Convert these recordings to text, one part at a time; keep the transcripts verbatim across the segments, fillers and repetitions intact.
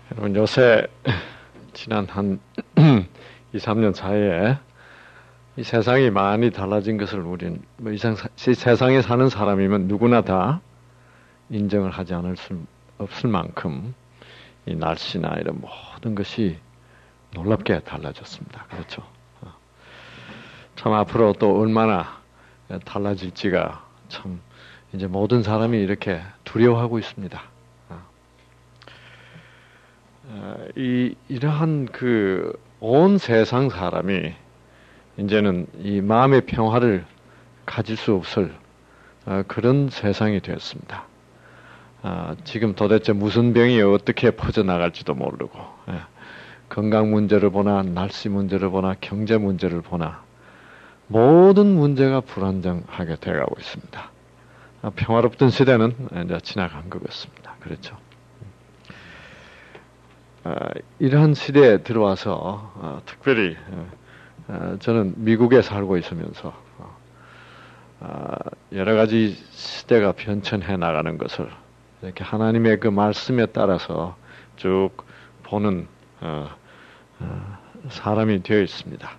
여러분 요새 지난 한 이, 삼 년 사이에 이 세상이 많이 달라진 것을 우리는 뭐 이상 이 세상에 사는 사람이면 누구나 다 인정을 하지 않을 수 없을 만큼 이 날씨나 이런 모든 것이 놀랍게 달라졌습니다. 그렇죠? 참 앞으로 또 얼마나 달라질지가 참 이제 모든 사람이 이렇게 두려워하고 있습니다. 이 이러한 그 온 세상 사람이 이제는 이 마음의 평화를 가질 수 없을 그런 세상이 되었습니다. 지금 도대체 무슨 병이 어떻게 퍼져나갈지도 모르고 건강 문제를 보나 날씨 문제를 보나 경제 문제를 보나 모든 문제가 불안정하게 되어가고 있습니다. 평화롭던 시대는 이제 지나간 것 같습니다. 그렇죠? 어, 이러한 시대에 들어와서 어, 특별히 어, 저는 미국에 살고 있으면서 어, 여러 가지 시대가 변천해 나가는 것을 이렇게 하나님의 그 말씀에 따라서 쭉 보는 어, 어, 사람이 되어 있습니다.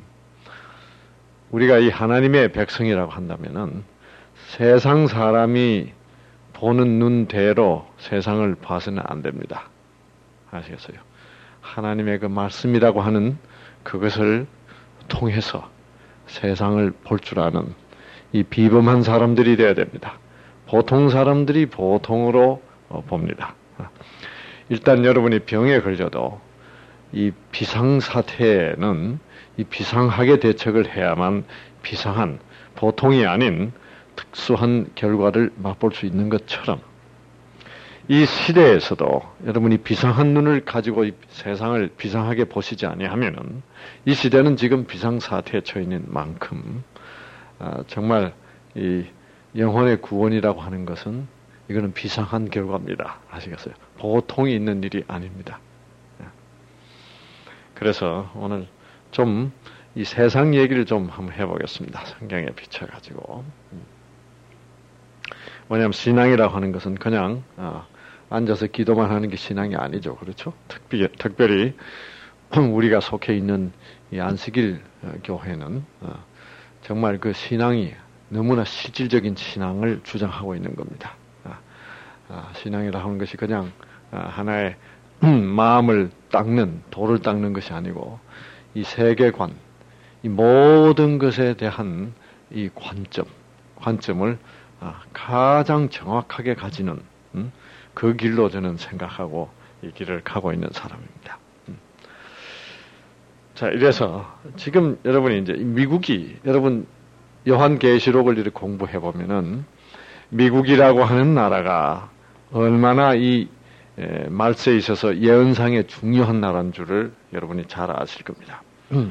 우리가 이 하나님의 백성이라고 한다면은 세상 사람이 보는 눈대로 세상을 봐서는 안 됩니다. 아시겠어요? 하나님의 그 말씀이라고 하는 그것을 통해서 세상을 볼 줄 아는 이 비범한 사람들이 되어야 됩니다. 보통 사람들이 보통으로 봅니다. 일단 여러분이 병에 걸려도 이 비상사태에는 이 비상하게 대책을 해야만 비상한 보통이 아닌 특수한 결과를 맛볼 수 있는 것처럼 이 시대에서도 여러분이 비상한 눈을 가지고 이 세상을 비상하게 보시지 아니하면은 이 시대는 지금 비상사태에 처해 있는 만큼 아, 정말 이 영혼의 구원이라고 하는 것은 이거는 비상한 결과입니다. 아시겠어요? 보통이 있는 일이 아닙니다. 그래서 오늘 좀 이 세상 얘기를 좀 한번 해보겠습니다. 성경에 비춰가지고. 왜냐하면 신앙이라고 하는 것은 그냥 어, 앉아서 기도만 하는 게 신앙이 아니죠. 그렇죠? 특별히, 특별히 우리가 속해 있는 이 안식일 교회는 어, 정말 그 신앙이 너무나 실질적인 신앙을 주장하고 있는 겁니다. 어, 어, 신앙이라고 하는 것이 그냥 어, 하나의 마음을 닦는, 돌을 닦는 것이 아니고 이 세계관, 이 모든 것에 대한 이 관점, 관점을 가장 정확하게 가지는 그 길로 저는 생각하고 이 길을 가고 있는 사람입니다. 자, 이래서 지금 여러분이 이제 미국이 여러분 요한계시록을 이렇게 공부해 보면은 미국이라고 하는 나라가 얼마나 이 말세에 있어서 예언상의 중요한 나라인 줄을 여러분이 잘 아실 겁니다.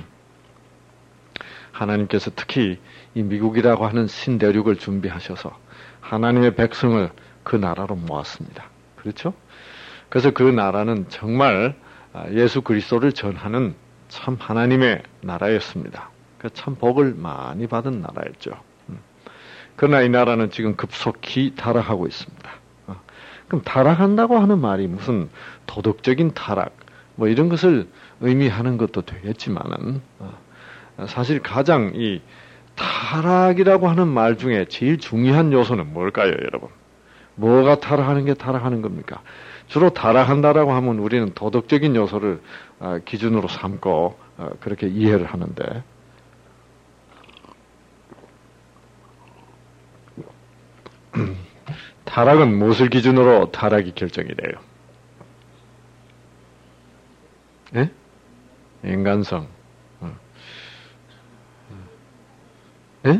하나님께서 특히 이 미국이라고 하는 신대륙을 준비하셔서 하나님의 백성을 그 나라로 모았습니다. 그렇죠? 그래서 그 나라는 정말 예수 그리스도를 전하는 참 하나님의 나라였습니다. 참 복을 많이 받은 나라였죠. 그러나 이 나라는 지금 급속히 타락하고 있습니다. 그럼 타락한다고 하는 말이 무슨 도덕적인 타락, 뭐 이런 것을 의미하는 것도 되겠지만은, 사실 가장 이 타락이라고 하는 말 중에 제일 중요한 요소는 뭘까요, 여러분? 뭐가 타락하는 게 타락하는 겁니까? 주로 타락한다라고 하면 우리는 도덕적인 요소를 기준으로 삼고 그렇게 이해를 하는데, 타락은 무엇을 기준으로 타락이 결정이 돼요? 예? 인간성. 예?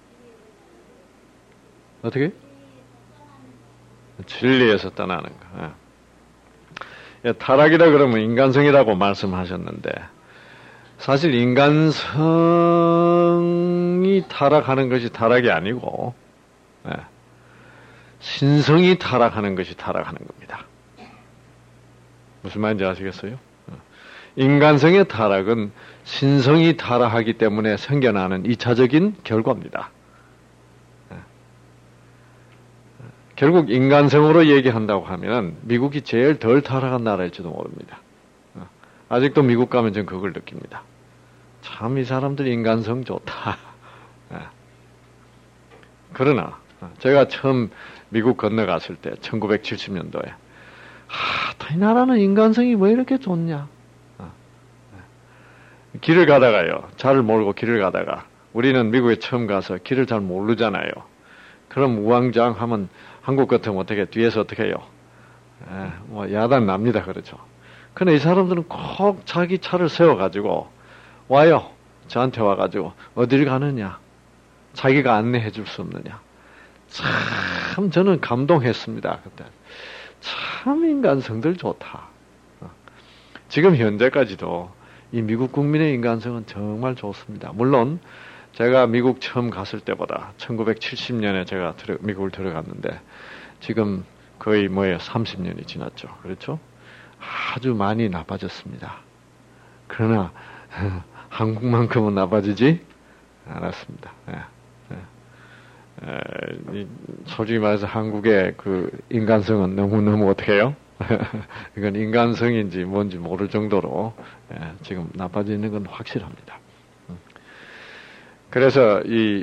어떻게? 진리에서 떠나는 거. 예. 타락이라 그러면 인간성이라고 말씀하셨는데, 사실 인간성이 타락하는 것이 타락이 아니고, 예. 신성이 타락하는 것이 타락하는 겁니다. 무슨 말인지 아시겠어요? 인간성의 타락은 신성이 타락하기 때문에 생겨나는 이차적인 결과입니다. 결국 인간성으로 얘기한다고 하면 미국이 제일 덜 타락한 나라일지도 모릅니다. 아직도 미국 가면 전 그걸 느낍니다. 참 이 사람들 인간성 좋다. 그러나 제가 처음 미국 건너갔을 때 천구백칠십 년도에 하, 이 나라는 인간성이 왜 이렇게 좋냐. 길을 가다가요. 차를 몰고 길을 가다가 우리는 미국에 처음 가서 길을 잘 모르잖아요. 그럼 우왕좌왕하면 한국 같으면 어떻게 뒤에서 어떻게 해요? 에, 뭐 야단 납니다. 그렇죠. 근데 이 사람들은 꼭 자기 차를 세워가지고 와요. 저한테 와가지고 어딜 가느냐? 자기가 안내해 줄 수 없느냐? 참 저는 감동했습니다. 그때 참 인간성들 좋다. 지금 현재까지도 이 미국 국민의 인간성은 정말 좋습니다. 물론 제가 미국 처음 갔을 때보다 천구백칠십 년에 제가 들어, 미국을 들어갔는데 지금 거의 뭐예요? 삼십 년이 지났죠. 그렇죠? 아주 많이 나빠졌습니다. 그러나 한국만큼은 나빠지지 않았습니다. 예, 예. 에, 이, 솔직히 말해서 한국의 그 인간성은 너무너무 어떻게 해요? 이건 인간성인지 뭔지 모를 정도로 예, 지금 나빠지는 건 확실합니다. 그래서 이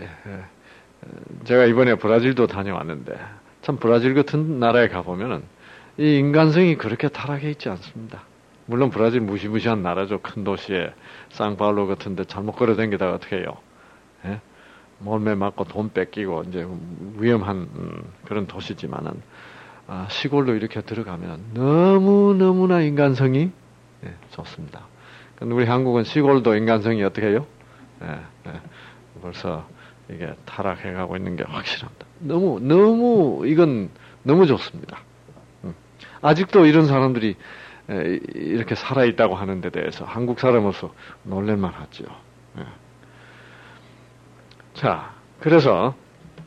제가 이번에 브라질도 다녀왔는데 참 브라질 같은 나라에 가보면은 이 인간성이 그렇게 타락해 있지 않습니다. 물론 브라질 무시무시한 나라죠. 큰 도시에 상파울루 같은 데 잘못 걸어다니다가 어떻게 해요? 예? 몰매 맞고 돈 뺏기고 이제 위험한 음, 그런 도시지만은 아, 시골로 이렇게 들어가면 너무너무나 인간성이 예, 좋습니다. 근데 우리 한국은 시골도 인간성이 어떻게 해요? 예, 예. 벌써 이게 타락해 가고 있는 게 확실합니다. 너무, 너무, 이건 너무 좋습니다. 음. 아직도 이런 사람들이 예, 이렇게 살아있다고 하는 데 대해서 한국 사람으로서 놀랄만 하죠. 예. 자, 그래서,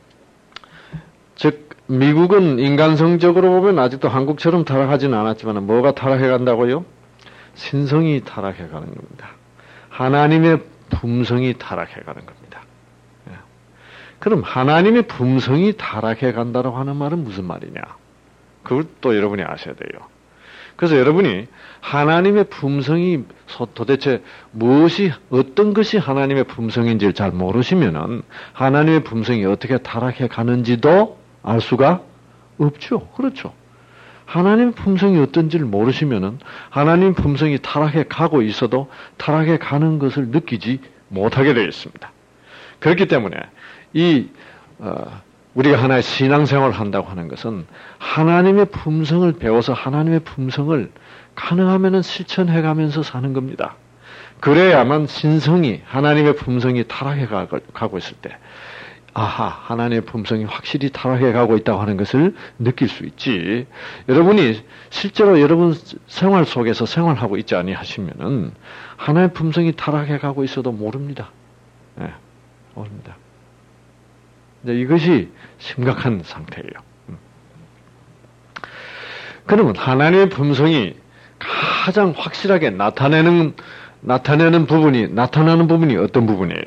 즉, 미국은 인간성적으로 보면 아직도 한국처럼 타락하지는 않았지만 뭐가 타락해 간다고요? 신성이 타락해 가는 겁니다. 하나님의 품성이 타락해 가는 겁니다. 예. 그럼 하나님의 품성이 타락해 간다고 하는 말은 무슨 말이냐? 그걸 또 여러분이 아셔야 돼요. 그래서 여러분이 하나님의 품성이 도대체 무엇이, 어떤 것이 하나님의 품성인지를 잘 모르시면은 하나님의 품성이 어떻게 타락해 가는지도 알 수가 없죠. 그렇죠. 하나님의 품성이 어떤지를 모르시면은 하나님의 품성이 타락해 가고 있어도 타락해 가는 것을 느끼지 못하게 되어 있습니다. 그렇기 때문에 이 어, 우리가 하나의 신앙생활을 한다고 하는 것은 하나님의 품성을 배워서 하나님의 품성을 가능하면은 실천해 가면서 사는 겁니다. 그래야만 신성이 하나님의 품성이 타락해 가고 있을 때 아하, 하나님의 품성이 확실히 타락해 가고 있다고 하는 것을 느낄 수 있지. 여러분이 실제로 여러분 생활 속에서 생활하고 있지 아니하시면은 하나님의 품성이 타락해 가고 있어도 모릅니다. 네, 모릅니다. 이것이 심각한 상태예요. 그러면 하나님의 품성이 가장 확실하게 나타내는 나타내는 부분이 나타나는 부분이 어떤 부분이에요?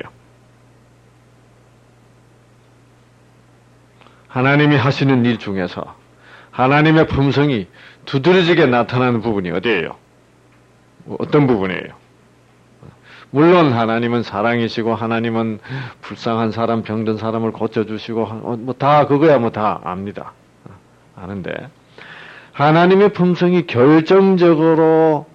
하나님이 하시는 일 중에서 하나님의 품성이 두드러지게 나타나는 부분이 어디예요? 어떤 부분이에요? 물론 하나님은 사랑이시고 하나님은 불쌍한 사람, 병든 사람을 고쳐주시고 뭐 다 그거야 뭐 다 압니다. 아는데 하나님의 품성이 결정적으로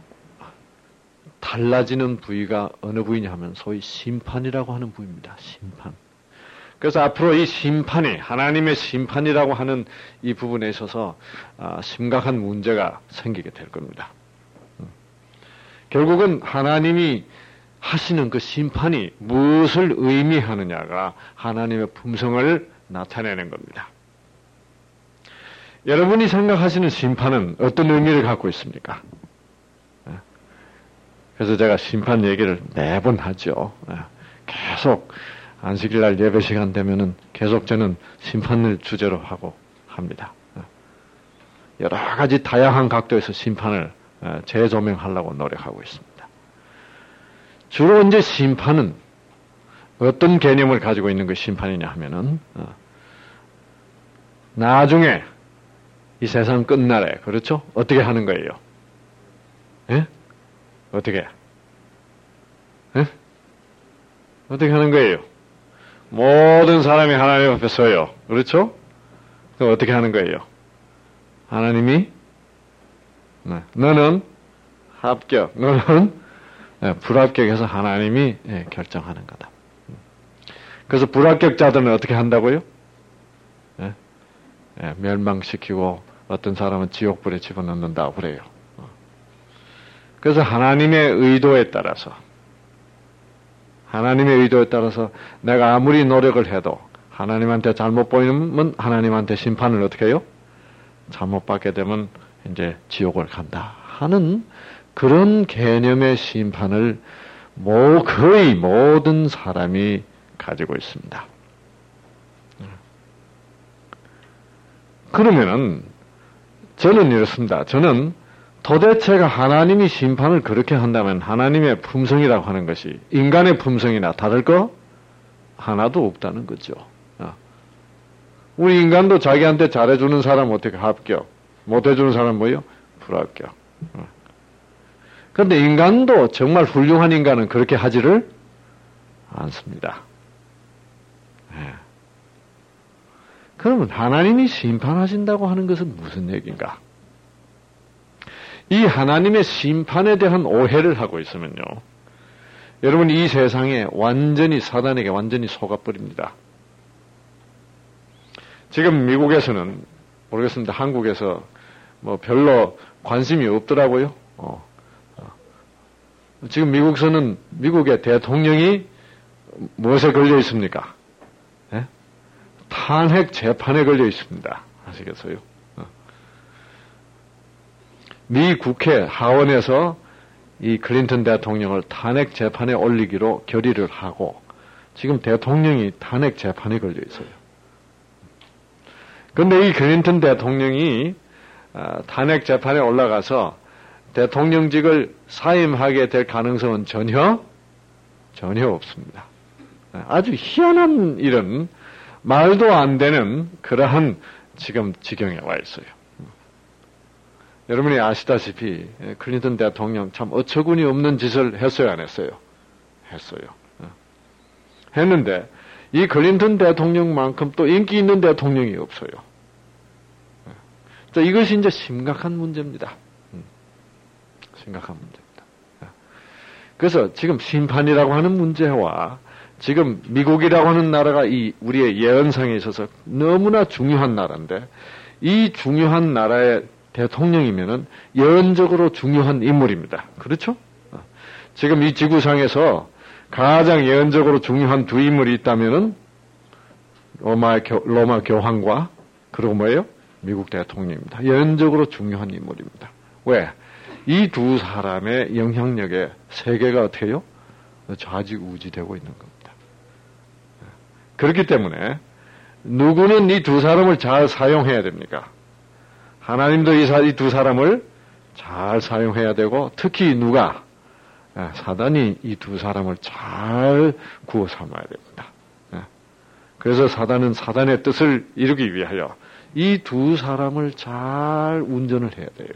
달라지는 부위가 어느 부위냐 하면 소위 심판이라고 하는 부위입니다. 심판. 그래서 앞으로 이 심판이 하나님의 심판이라고 하는 이 부분에 있어서 심각한 문제가 생기게 될 겁니다. 결국은 하나님이 하시는 그 심판이 무엇을 의미하느냐가 하나님의 품성을 나타내는 겁니다. 여러분이 생각하시는 심판은 어떤 의미를 갖고 있습니까? 그래서 제가 심판 얘기를 매번 하죠. 계속 안식일날 예배 시간 되면은 계속 저는 심판을 주제로 하고 합니다. 여러 가지 다양한 각도에서 심판을 재조명하려고 노력하고 있습니다. 주로 이제 심판은 어떤 개념을 가지고 있는 그 심판이냐 하면은 나중에 이 세상 끝날에, 그렇죠? 어떻게 하는 거예요? 예? 어떻게? 예? 어떻게 하는 거예요? 모든 사람이 하나님 앞에 서요. 그렇죠? 그럼 어떻게 하는 거예요? 하나님이 네. 너는 합격, 너는 네, 불합격해서 하나님이 네, 결정하는 거다. 그래서 불합격자들은 어떻게 한다고요? 네? 네, 멸망시키고 어떤 사람은 지옥불에 집어넣는다고 그래요. 그래서 하나님의 의도에 따라서 하나님의 의도에 따라서 내가 아무리 노력을 해도 하나님한테 잘못 보이면 하나님한테 심판을 어떻게 해요? 잘못 받게 되면 이제 지옥을 간다 하는 그런 개념의 심판을 뭐 거의 모든 사람이 가지고 있습니다. 그러면은 저는 이렇습니다. 저는 도대체가 하나님이 심판을 그렇게 한다면 하나님의 품성이라고 하는 것이 인간의 품성이나 다를 거 하나도 없다는 거죠. 우리 인간도 자기한테 잘해주는 사람 어떻게 합격, 못해주는 사람 뭐예요? 불합격. 그런데 인간도 정말 훌륭한 인간은 그렇게 하지를 않습니다. 네. 그러면 하나님이 심판하신다고 하는 것은 무슨 얘기인가? 이 하나님의 심판에 대한 오해를 하고 있으면요, 여러분 이 세상에 완전히 사단에게 완전히 속아버립니다. 지금 미국에서는 모르겠습니다. 한국에서 뭐 별로 관심이 없더라고요. 어. 지금 미국에서는 미국의 대통령이 무엇에 걸려 있습니까? 네? 탄핵 재판에 걸려 있습니다. 아시겠어요? 어. 미 국회 하원에서 이 클린턴 대통령을 탄핵 재판에 올리기로 결의를 하고 지금 대통령이 탄핵 재판에 걸려 있어요. 그런데 이 클린턴 대통령이 탄핵 재판에 올라가서 대통령직을 사임하게 될 가능성은 전혀 전혀 없습니다. 아주 희한한 일은 말도 안 되는 그러한 지금 지경에 와 있어요. 여러분이 아시다시피 클린턴 대통령 참 어처구니 없는 짓을 했어요, 안 했어요? 했어요. 했는데 이 클린턴 대통령만큼 또 인기 있는 대통령이 없어요. 자, 이것이 이제 심각한 문제입니다. 심각한 문제입니다. 그래서 지금 심판이라고 하는 문제와 지금 미국이라고 하는 나라가 이 우리의 예언상에 있어서 너무나 중요한 나라인데 이 중요한 나라의 대통령이면은 예언적으로 중요한 인물입니다. 그렇죠? 지금 이 지구상에서 가장 예언적으로 중요한 두 인물이 있다면은 로마, 교, 로마 교황과 그리고 뭐예요? 미국 대통령입니다. 예언적으로 중요한 인물입니다. 왜? 이 두 사람의 영향력에 세계가 어떻게 해요? 좌지우지되고 있는 겁니다. 그렇기 때문에 누구는 이 두 사람을 잘 사용해야 됩니까? 하나님도 이 두 사람을 잘 사용해야 되고 특히 누가? 사단이 이 두 사람을 잘 구워 삼아야 됩니다. 그래서 사단은 사단의 뜻을 이루기 위하여 이 두 사람을 잘 운전을 해야 돼요.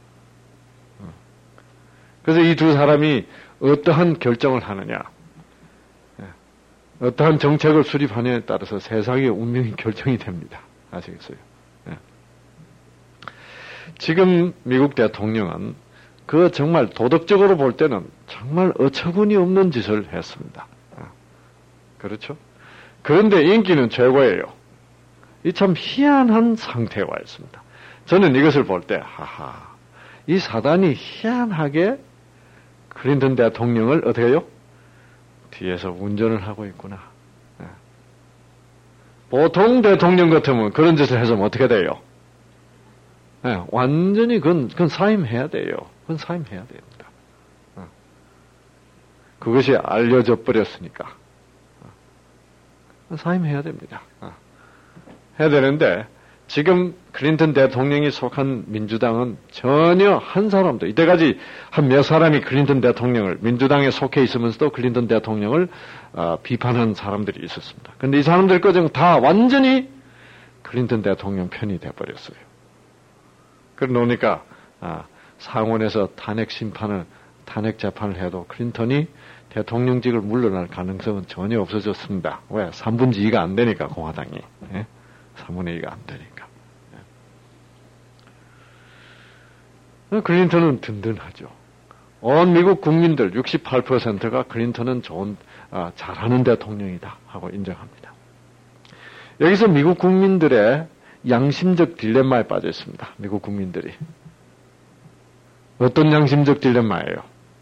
그래서 이 두 사람이 어떠한 결정을 하느냐, 어떠한 정책을 수립하느냐에 따라서 세상의 운명이 결정이 됩니다. 아시겠어요? 지금 미국 대통령은 그 정말 도덕적으로 볼 때는 정말 어처구니 없는 짓을 했습니다. 그렇죠? 그런데 인기는 최고예요. 이 참 희한한 상태에 와 있습니다. 저는 이것을 볼 때, 하하, 이 사단이 희한하게 클린턴 대통령을 어떻게 해요? 뒤에서 운전을 하고 있구나. 네. 보통 대통령 같으면 그런 짓을 해서 어떻게 돼요? 네, 완전히 그건, 그건 사임해야 돼요. 그건 사임해야 됩니다. 네. 그것이 알려져 버렸으니까. 네. 사임해야 됩니다. 네. 해야 되는데 지금 클린턴 대통령이 속한 민주당은 전혀 한 사람도 이때까지 한 몇 사람이 클린턴 대통령을 민주당에 속해 있으면서도 클린턴 대통령을 어, 비판한 사람들이 있었습니다. 그런데 이 사람들 거정 다 완전히 클린턴 대통령 편이 돼버렸어요. 그러니까 아, 상원에서 탄핵 심판을 탄핵 재판을 해도 클린턴이 대통령직을 물러날 가능성은 전혀 없어졌습니다. 왜? 삼분의 이가 안 되니까 공화당이. 예? 삼분의 이가 안 되니까. 예. 클린턴은 든든하죠. 온 미국 국민들 육십팔 퍼센트가 클린턴은 좋은 아, 잘하는 대통령이다 하고 인정합니다. 여기서 미국 국민들의 양심적 딜레마에 빠져 있습니다. 미국 국민들이. 어떤 양심적 딜레마예요?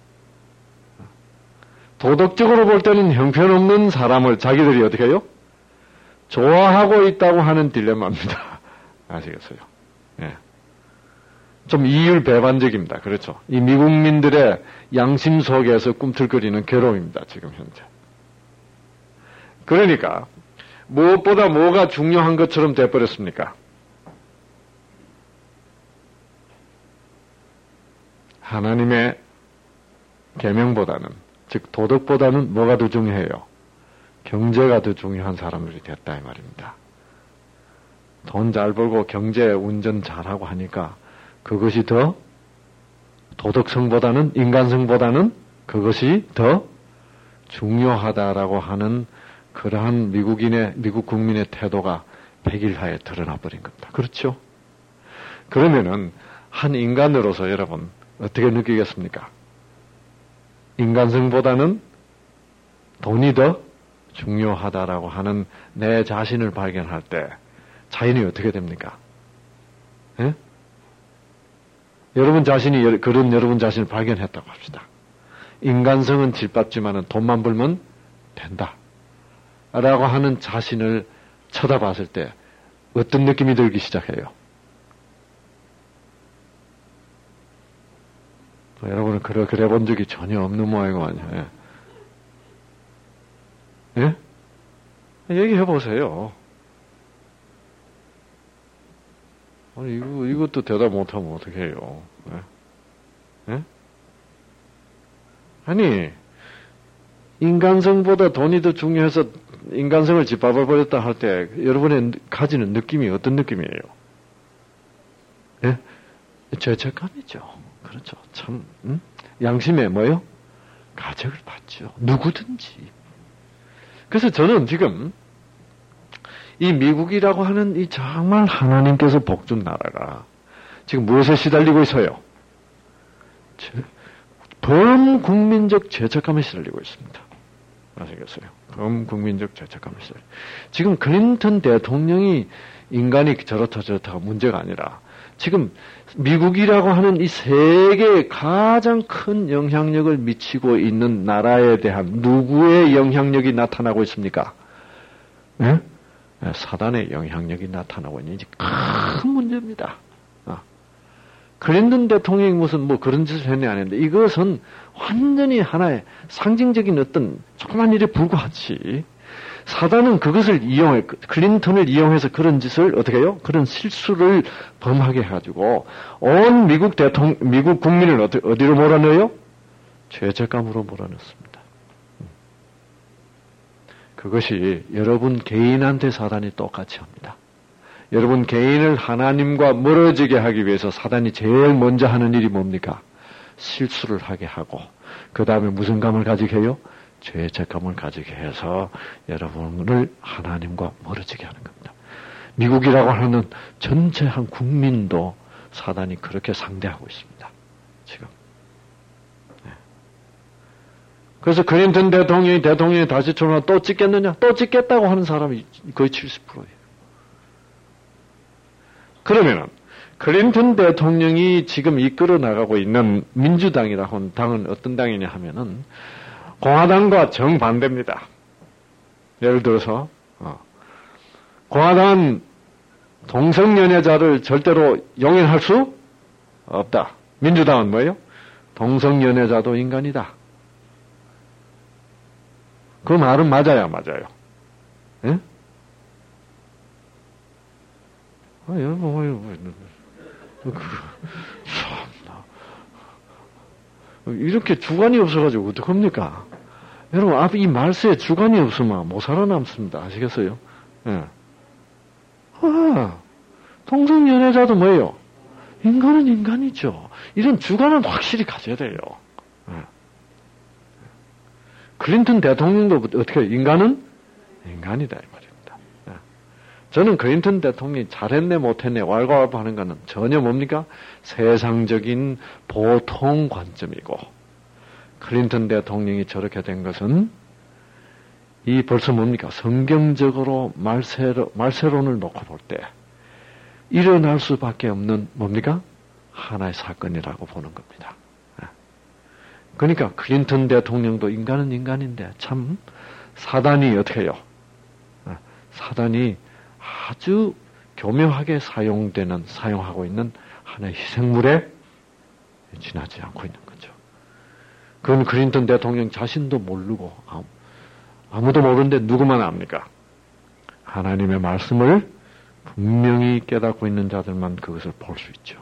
도덕적으로 볼 때는 형편없는 사람을 자기들이 어떻게 해요? 좋아하고 있다고 하는 딜레마입니다. 아시겠어요? 예. 좀 이율 배반적입니다. 그렇죠? 이 미국민들의 양심 속에서 꿈틀거리는 괴로움입니다. 지금 현재. 그러니까 무엇보다 뭐가 중요한 것처럼 돼버렸습니까? 하나님의 계명보다는, 즉 도덕보다는 뭐가 더 중요해요? 경제가 더 중요한 사람들이 됐다 이 말입니다. 돈 잘 벌고 경제 운전 잘하고 하니까 그것이 더 도덕성보다는, 인간성보다는 그것이 더 중요하다라고 하는 그러한 미국인의, 미국 국민의 태도가 백일하에 드러나 버린 겁니다. 그렇죠? 그러면은 한 인간으로서 여러분 어떻게 느끼겠습니까? 인간성보다는 돈이 더 중요하다라고 하는 내 자신을 발견할 때 자연이 어떻게 됩니까? 예? 여러분 자신이 그런 여러분 자신을 발견했다고 합시다. 인간성은 짓밟지만은 돈만 벌면 된다. 라고 하는 자신을 쳐다봤을 때 어떤 느낌이 들기 시작해요? 여러분은 그래, 그래 본 적이 전혀 없는 모양이구만요. 예? 예? 얘기해 보세요. 아니, 이거, 이것도 대답 못하면 어떻게 해요? 예? 예? 아니, 인간성보다 돈이 더 중요해서 인간성을 짓밟아버렸다 할 때 여러분의 가지는 느낌이 어떤 느낌이에요? 예? 죄책감이죠. 그렇죠. 참, 음? 양심에 뭐요? 가책을 받죠. 누구든지. 그래서 저는 지금 이 미국이라고 하는 이 정말 하나님께서 복준 나라가 지금 무엇에 시달리고 있어요? 범국민적 죄책감에 시달리고 있습니다. 아시겠어요? 범국민적 죄책감에 시달리고. 지금 클린턴 대통령이 인간이 저렇다 저렇다가 문제가 아니라 지금 미국이라고 하는 이 세계에 가장 큰 영향력을 미치고 있는 나라에 대한 누구의 영향력이 나타나고 있습니까? 네? 사단의 영향력이 나타나고 있는 큰 문제입니다. 아. 클린턴 대통령이 무슨 뭐 그런 짓을 했냐 안 했는데 이것은 완전히 하나의 상징적인 어떤 조그만 일에 불과하지. 사단은 그것을 이용해, 클린턴을 이용해서 그런 짓을 어떻게 해요? 그런 실수를 범하게 해가지고 온 미국 대통령, 미국 국민을 어디, 어디로 몰아넣어요? 죄책감으로 몰아넣습니다. 그것이 여러분 개인한테 사단이 똑같이 합니다. 여러분 개인을 하나님과 멀어지게 하기 위해서 사단이 제일 먼저 하는 일이 뭡니까? 실수를 하게 하고 그 다음에 무슨 감을 가지게 해요? 죄책감을 가지게 해서 여러분을 하나님과 멀어지게 하는 겁니다. 미국이라고 하는 전체 한 국민도 사단이 그렇게 상대하고 있습니다. 지금. 네. 그래서 클린턴 대통령이 대통령이 다시 출마 또 찍겠느냐? 또 찍겠다고 하는 사람이 거의 칠십 퍼센트예요. 그러면은 클린턴 대통령이 지금 이끌어 나가고 있는 민주당이라고 하는 당은 어떤 당이냐 하면은 공화당과 정반대입니다. 예를 들어서 어, 공화당은 동성연애자를 절대로 용인할 수 없다. 민주당은 뭐예요? 동성연애자도 인간이다. 그 말은 맞아요, 맞아요. 예? 아, 여러분, 이렇게 주관이 없어가지고 어떡합니까? 여러분, 앞 이 말세에 주관이 없으면 못 살아남습니다. 아시겠어요? 예. 아, 아, 동성연애자도 뭐예요? 인간은 인간이죠. 이런 주관은 확실히 가져야 돼요. 아. 클린턴 대통령도 어떻게 해요? 인간은 인간이다 이 말입니다. 아. 저는 클린턴 대통령이 잘했네 못했네 왈가왈부 하는 것은 전혀 뭡니까? 세상적인 보통 관점이고 클린턴 대통령이 저렇게 된 것은 이 벌써 뭡니까? 성경적으로 말세로, 말세론을 놓고 볼 때 일어날 수밖에 없는 뭡니까? 하나의 사건이라고 보는 겁니다. 그러니까 클린턴 대통령도 인간은 인간인데 참 사단이 어떻게 해요? 사단이 아주 교묘하게 사용되는, 사용하고 있는 하나의 희생물에 지나지 않고 있는 거죠. 그건 클린턴 대통령 자신도 모르고 아무도 모르는데 누구만 압니까? 하나님의 말씀을 분명히 깨닫고 있는 자들만 그것을 볼 수 있죠.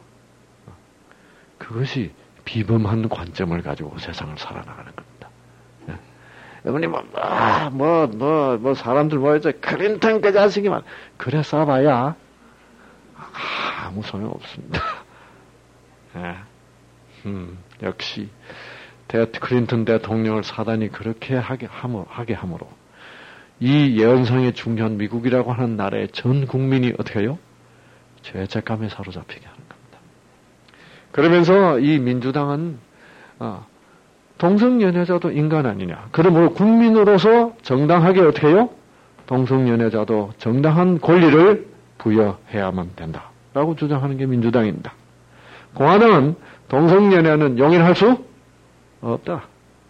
그것이 비범한 관점을 가지고 세상을 살아나가는 겁니다. 여러분이 뭐, 아, 뭐, 뭐, 뭐, 사람들 모여서 클린턴 그 자식이만, 그래 싸봐야 아무 소용 없습니다. 네. 음, 역시, 대, 클린턴 대통령을 사단이 그렇게 하게, 함으로, 하게 함으로, 이 예언성의 중요한 미국이라고 하는 나라의 전 국민이 어떻게 해요? 죄책감에 사로잡히게 하는 겁니다. 그러면서 이 민주당은, 어, 동성연애자도 인간 아니냐. 그러므로 국민으로서 정당하게 어떻게 해요? 동성연애자도 정당한 권리를 부여해야만 된다. 라고 주장하는 게 민주당입니다. 공화당은 동성연애는 용인할 수 없다.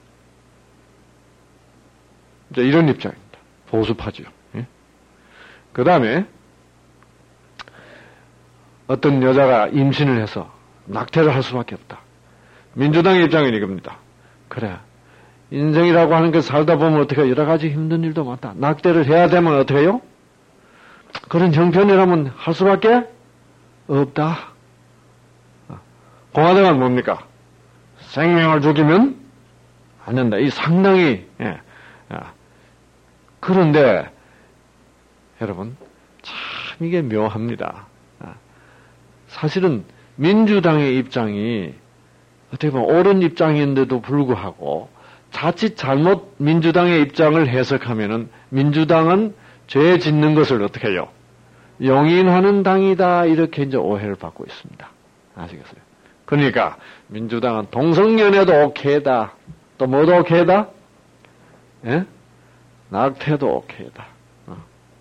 이제 이런 입장입니다. 보수파지요. 예? 그 다음에 어떤 여자가 임신을 해서 낙태를 할 수밖에 없다. 민주당의 입장은 이겁니다. 그래. 인생이라고 하는 게 살다 보면 어떻게 여러 가지 힘든 일도 많다. 낙태를 해야 되면 어떻게 해요? 그런 형편이라면 할 수밖에 없다. 공화당은 뭡니까? 생명을 죽이면 안 된다. 이 상당히, 예. 그런데, 여러분, 참 이게 묘합니다. 사실은 민주당의 입장이 어떻게 보면 옳은 입장인데도 불구하고 자칫 잘못 민주당의 입장을 해석하면은 민주당은 죄 짓는 것을 어떻게 해요? 용인하는 당이다. 이렇게 이제 오해를 받고 있습니다. 아시겠어요? 그러니까 민주당은 동성연애도 오케이다. 또 뭐도 오케이다? 예? 낙태도 오케이다. 어.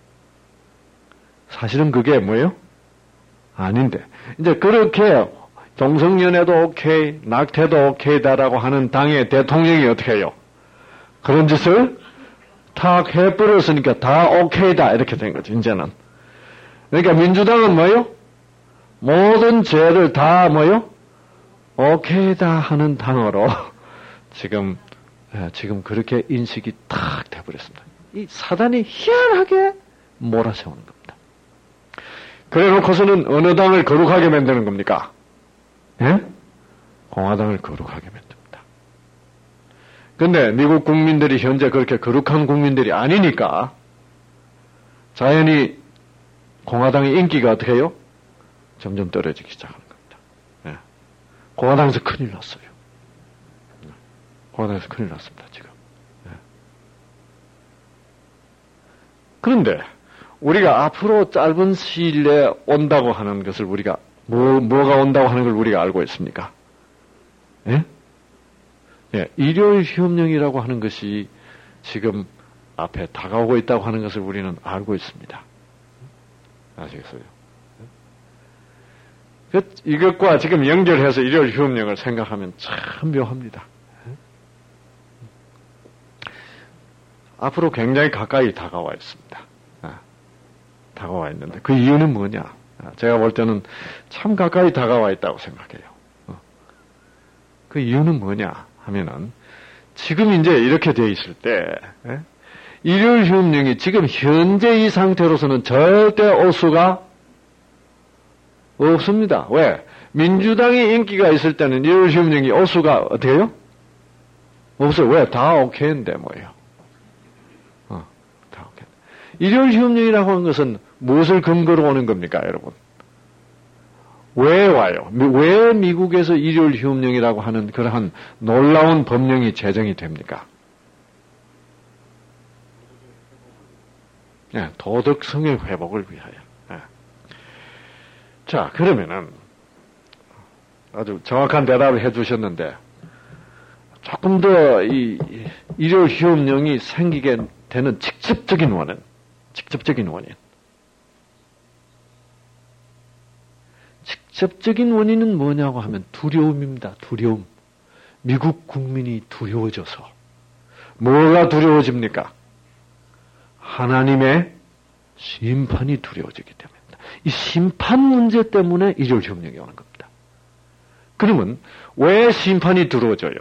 사실은 그게 뭐예요? 아닌데. 이제 그렇게 동성연애도 오케이, 낙태도 오케이다라고 하는 당의 대통령이 어떻게 해요? 그런 짓을 탁 해버렸으니까 다 오케이다 이렇게 된 거죠, 이제는. 그러니까 민주당은 뭐예요? 모든 죄를 다 뭐예요? 오케이다 하는 당으로 지금, 지금 그렇게 인식이 탁 돼버렸습니다. 이 사단이 희한하게 몰아세우는 겁니다. 그래 놓고서는 어느 당을 거룩하게 만드는 겁니까? 예? 공화당을 거룩하게 만듭니다. 근데 미국 국민들이 현재 그렇게 거룩한 국민들이 아니니까 자연히 공화당의 인기가 어떻게 해요? 점점 떨어지기 시작하는 겁니다. 예. 공화당에서 큰일 났어요. 공화당에서 큰일 났습니다, 지금. 예. 그런데 우리가 앞으로 짧은 시일 내에 온다고 하는 것을 우리가 뭐, 뭐가 온다고 하는 걸 우리가 알고 있습니까? 예? 예, 일요일 휴업령이라고 하는 것이 지금 앞에 다가오고 있다고 하는 것을 우리는 알고 있습니다. 아시겠어요? 이것과 지금 연결해서 일요일 휴업령을 생각하면 참 묘합니다. 앞으로 굉장히 가까이 다가와 있습니다. 아, 다가와 있는데 그 이유는 뭐냐? 제가 볼 때는 참 가까이 다가와 있다고 생각해요. 어. 그 이유는 뭐냐 하면은 지금 이제 이렇게 돼 있을 때 예? 일요일 휴업령이 지금 현재 이 상태로서는 절대 올 수가 없습니다. 왜? 민주당이 인기가 있을 때는 일요일 휴업령이 올 수가 어떻게 해요? 없어요. 왜? 다 오케이인데 뭐예요? 어, 다 오케이. 일요일휴업령이라고 하는 것은 무엇을 근거로 오는 겁니까, 여러분? 왜 와요? 왜 미국에서 일요일휴업령이라고 하는 그러한 놀라운 법령이 제정이 됩니까? 네, 도덕성의 회복을 위하여. 네. 자, 그러면은 아주 정확한 대답을 해주셨는데 조금 더 이 일요일휴업령이 생기게 되는 직접적인 원인, 직접적인 원인. 직접적인 원인은 뭐냐고 하면 두려움입니다. 두려움. 미국 국민이 두려워져서. 뭐가 두려워집니까? 하나님의 심판이 두려워지기 때문입니다. 이 심판 문제 때문에 일요일휴업령이 오는 겁니다. 그러면 왜 심판이 두려워져요?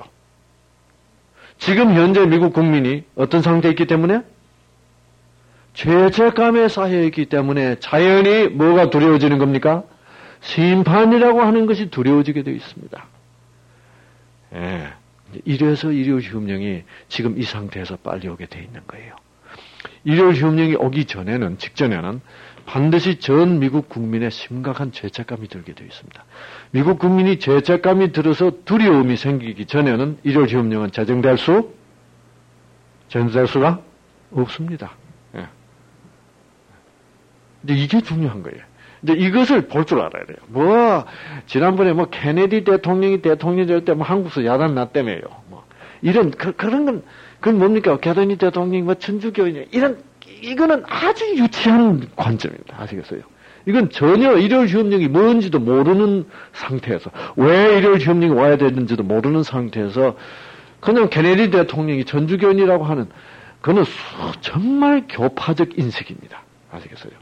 지금 현재 미국 국민이 어떤 상태에 있기 때문에? 죄책감에 쌓여있기 때문에 자연히 뭐가 두려워지는 겁니까? 심판이라고 하는 것이 두려워지게 되어 있습니다. 예. 이래서 일요일휴업령이 지금 이 상태에서 빨리 오게 되어 있는 거예요. 일요일휴업령이 오기 전에는, 직전에는 반드시 전 미국 국민의 심각한 죄책감이 들게 되어 있습니다. 미국 국민이 죄책감이 들어서 두려움이 생기기 전에는 일요일휴업령은 제정될 수, 제정될 수가 없습니다. 예. 이제 이게 중요한 거예요. 이제 이것을 볼 줄 알아야 돼요. 뭐, 지난번에 뭐, 케네디 대통령이 대통령 될 때 뭐, 한국에서 야단 났다며요. 뭐, 이런, 그, 그런 건, 그건 뭡니까? 케네디 대통령이 뭐, 천주교인이, 이런, 이거는 아주 유치한 관점입니다. 아시겠어요? 이건 전혀 일요일휴업령이 뭔지도 모르는 상태에서, 왜 일요일휴업령이 와야 되는지도 모르는 상태에서, 그냥 케네디 대통령이 천주교인이라고 하는, 그는 정말 교파적 인식입니다. 아시겠어요?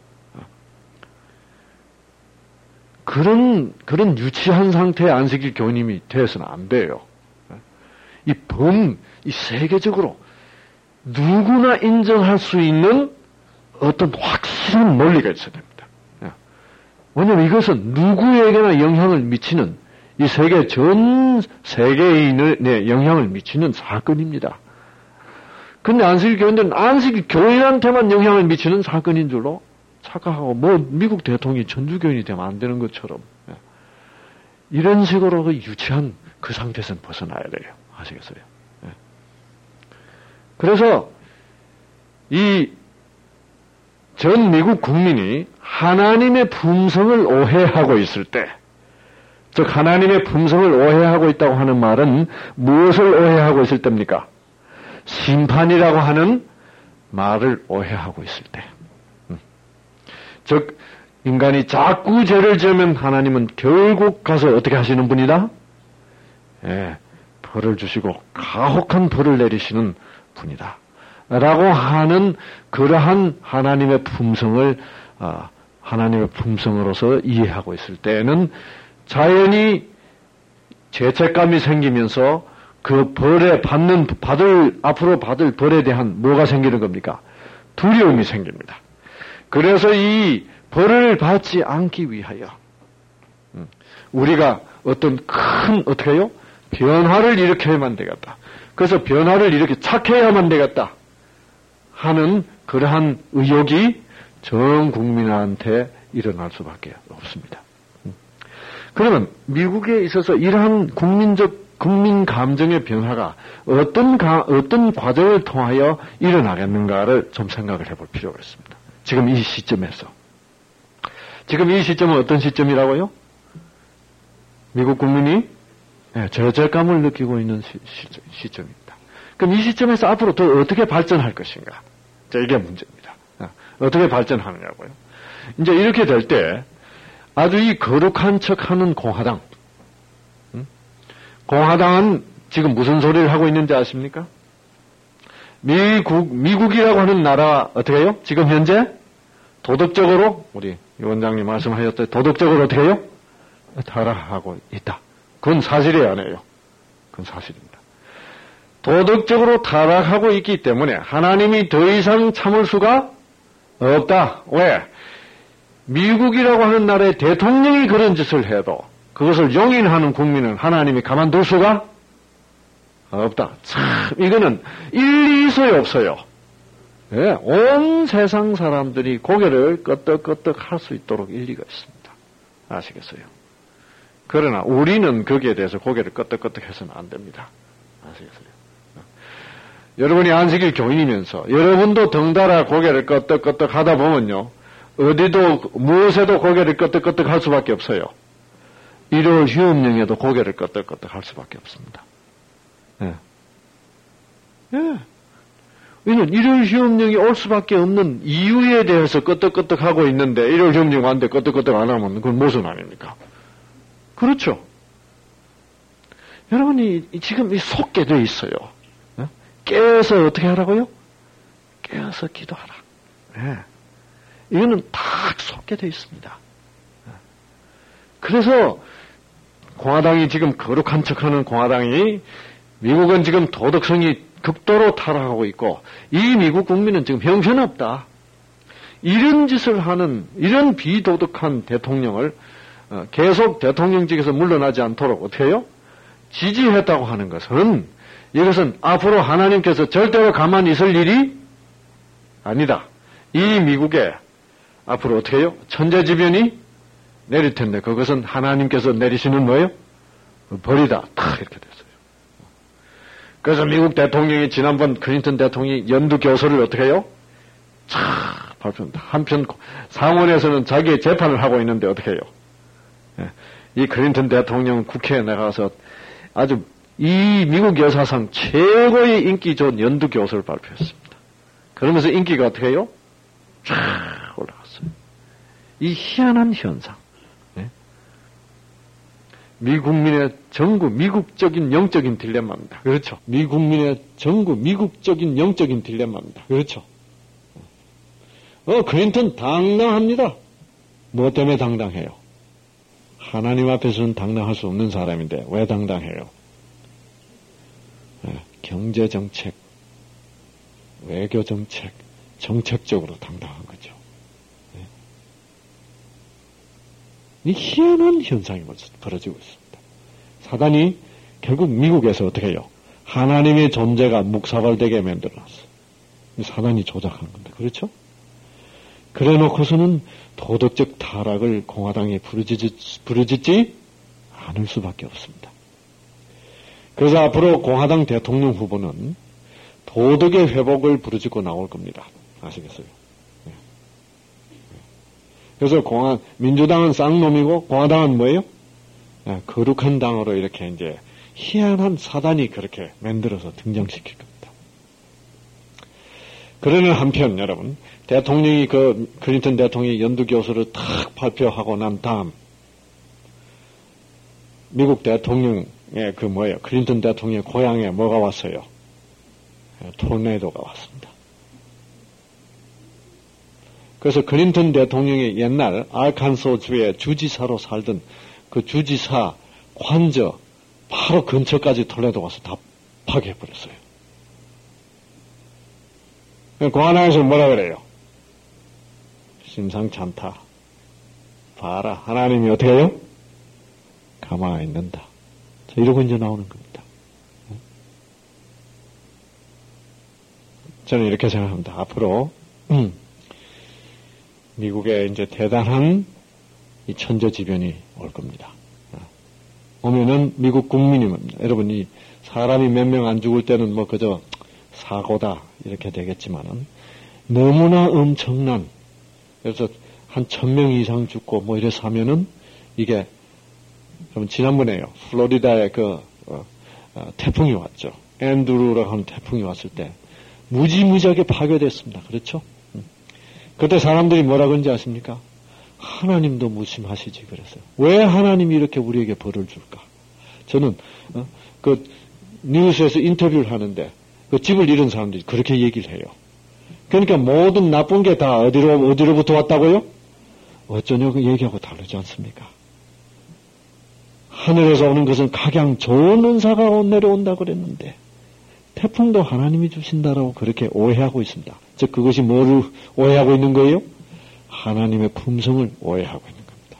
그런, 그런 유치한 상태의 안식일 교님이 되어서는 안 돼요. 이 범, 이 세계적으로 누구나 인정할 수 있는 어떤 확실한 논리가 있어야 됩니다. 왜냐하면 이것은 누구에게나 영향을 미치는, 이 세계 전 세계인에 영향을 미치는 사건입니다. 근데 안식일 교인들은 안식일 교인한테만 영향을 미치는 사건인 줄로 착각하고, 뭐, 미국 대통령이 천주교인이 되면 안 되는 것처럼, 예. 이런 식으로 그 유치한 그 상태에서는 벗어나야 돼요. 아시겠어요? 예. 그래서, 이, 전 미국 국민이 하나님의 품성을 오해하고 있을 때, 즉, 하나님의 품성을 오해하고 있다고 하는 말은 무엇을 오해하고 있을 때입니까? 심판이라고 하는 말을 오해하고 있을 때. 즉, 인간이 자꾸 죄를 지으면 하나님은 결국 가서 어떻게 하시는 분이다? 예, 벌을 주시고 가혹한 벌을 내리시는 분이다. 라고 하는 그러한 하나님의 품성을, 아, 하나님의 품성으로서 이해하고 있을 때에는 자연히 죄책감이 생기면서 그 벌에 받는, 받을, 앞으로 받을 벌에 대한 뭐가 생기는 겁니까? 두려움이 생깁니다. 그래서 이 벌을 받지 않기 위하여 우리가 어떤 큰, 어떻게 해요? 변화를 일으켜야만 되겠다. 그래서 변화를 이렇게 착해야만 되겠다 하는 그러한 의욕이 전 국민한테 일어날 수밖에 없습니다. 그러면 미국에 있어서 이러한 국민적, 국민 감정의 변화가 어떤, 가, 어떤 과정을 통하여 일어나겠는가를 좀 생각을 해볼 필요가 있습니다. 지금 이 시점에서. 지금 이 시점은 어떤 시점이라고요? 미국 국민이 죄책감을 느끼고 있는 시, 시점, 시점입니다. 그럼 이 시점에서 앞으로 더 어떻게 발전할 것인가? 자, 이게 문제입니다. 어떻게 발전하느냐고요? 이제 이렇게 될 때 아주 이 거룩한 척하는 공화당. 음? 공화당은 지금 무슨 소리를 하고 있는지 아십니까? 미국, 미국이라고 하는 나라, 어떻게 해요? 지금 현재? 도덕적으로, 우리 위원장님 말씀하셨듯이 도덕적으로 어떻게 해요? 타락하고 있다. 그건 사실이 아니에요. 그건 사실입니다. 도덕적으로 타락하고 있기 때문에 하나님이 더 이상 참을 수가 없다. 왜? 미국이라고 하는 나라의 대통령이 그런 짓을 해도 그것을 용인하는 국민은 하나님이 가만둘 수가 없다. 참, 이거는 일리 있어요, 없어요? 예, 온 세상 사람들이 고개를 끄덕끄덕 할 수 있도록 일리가 있습니다. 아시겠어요? 그러나 우리는 거기에 대해서 고개를 끄덕끄덕 해서는 안 됩니다. 아시겠어요? 여러분이 안식일 교인이면서 여러분도 덩달아 고개를 끄덕끄덕 하다 보면요, 어디도 무엇에도 고개를 끄덕끄덕 할 수밖에 없어요. 일월 휴업령에도 고개를 끄덕끄덕 할 수밖에 없습니다. 예. 예. 이는 일월 휴업령이 올 수밖에 없는 이유에 대해서 끄덕끄덕 하고 있는데 일월 휴업령 왔는데 끄덕끄덕 안 하면 그건 무슨 아닙니까? 그렇죠. 여러분이 지금 이 속게 돼 있어요. 예? 깨어서 어떻게 하라고요? 깨어서 기도하라. 예. 이거는 딱 속게 돼 있습니다. 예. 그래서 공화당이 지금 거룩한 척하는 공화당이 미국은 지금 도덕성이 극도로 타락하고 있고 이 미국 국민은 지금 형편없다. 이런 짓을 하는 이런 비도덕한 대통령을 계속 대통령직에서 물러나지 않도록 어떻게 해요? 지지했다고 하는 것은 이것은 앞으로 하나님께서 절대로 가만히 있을 일이 아니다. 이 미국에 앞으로 어떻게 해요? 천재지변이 내릴 텐데 그것은 하나님께서 내리시는 뭐예요? 벌이다. 탁 이렇게 됐어요. 그래서 미국 대통령이 지난번 클린턴 대통령이 연두 교서를 어떻게 해요? 차 발표합니다. 한편 상원에서는 자기의 재판을 하고 있는데 어떻게 해요? 이 클린턴 대통령 국회에 나가서 아주 이 미국 역사상 최고의 인기 좋은 연두 교서를 발표했습니다. 그러면서 인기가 어떻게 해요? 쫙 올라갔어요. 이 희한한 현상. 미국민의 전구 미국적인 영적인 딜레마입니다. 그렇죠. 미국민의 전구 미국적인 영적인 딜레마입니다. 그렇죠. 어, 클린턴 당당합니다. 뭐 때문에 당당해요? 하나님 앞에서는 당당할 수 없는 사람인데 왜 당당해요? 네, 경제정책, 외교정책, 정책적으로 당당한 거죠. 네. 이 희한한 현상이 벌어지고 있습니다. 사단이 결국 미국에서 어떻게 해요? 하나님의 존재가 묵사발되게 만들어놨어요. 사단이 조작한 건데, 그렇죠? 그래 놓고서는 도덕적 타락을 공화당에 부르짖지, 부르짖지 않을 수밖에 없습니다. 그래서 앞으로 공화당 대통령 후보는 도덕의 회복을 부르짖고 나올 겁니다. 아시겠어요? 그래서 공화, 민주당은 쌍놈이고 공화당은 뭐예요? 거룩한 당으로 이렇게 이제 희한한 사단이 그렇게 만들어서 등장시킬 겁니다. 그러는 한편 여러분, 대통령이 그 클린턴 대통령이 연두 교서를 탁 발표하고 난 다음 미국 대통령의 그 뭐예요? 클린턴 대통령의 고향에 뭐가 왔어요? 토네이도가 왔습니다. 그래서 클린턴 대통령이 옛날 알칸소주의 주지사로 살던 그 주지사 관저 바로 근처까지 토네이도가 와서 다 파괴해버렸어요. 공화당에서 뭐라 그래요? 심상치 않다. 봐라, 하나님이 어떻게 해요? 가만히 있는다. 자, 이러고 이제 나오는 겁니다. 저는 이렇게 생각합니다. 앞으로 음, 미국에 이제 대단한 이 천재지변이 올 겁니다. 오면은 미국 국민이 여러분이 사람이 몇 명 안 죽을 때는 뭐 그저 사고다 이렇게 되겠지만은 너무나 엄청난, 그래서 한 천 명 이상 죽고 뭐 이래서 하면은 이게 그럼 지난번에요 플로리다에 그 어, 어, 태풍이 왔죠. 앤드루라고 하는 태풍이 왔을 때 무지무지하게 파괴됐습니다. 그렇죠? 음. 그때 사람들이 뭐라 그런지 아십니까? 하나님도 무심하시지 그랬어요. 왜 하나님이 이렇게 우리에게 벌을 줄까? 저는 어, 그 뉴스에서 인터뷰를 하는데 그 집을 잃은 사람들이 그렇게 얘기를 해요. 그러니까 모든 나쁜 게 다 어디로, 어디로부터 왔다고요? 어쩌냐고 얘기하고 다르지 않습니까? 하늘에서 오는 것은 각양 좋은 은사가 내려온다 그랬는데, 태풍도 하나님이 주신다라고 그렇게 오해하고 있습니다. 즉, 그것이 뭐를 오해하고 있는 거예요? 하나님의 품성을 오해하고 있는 겁니다.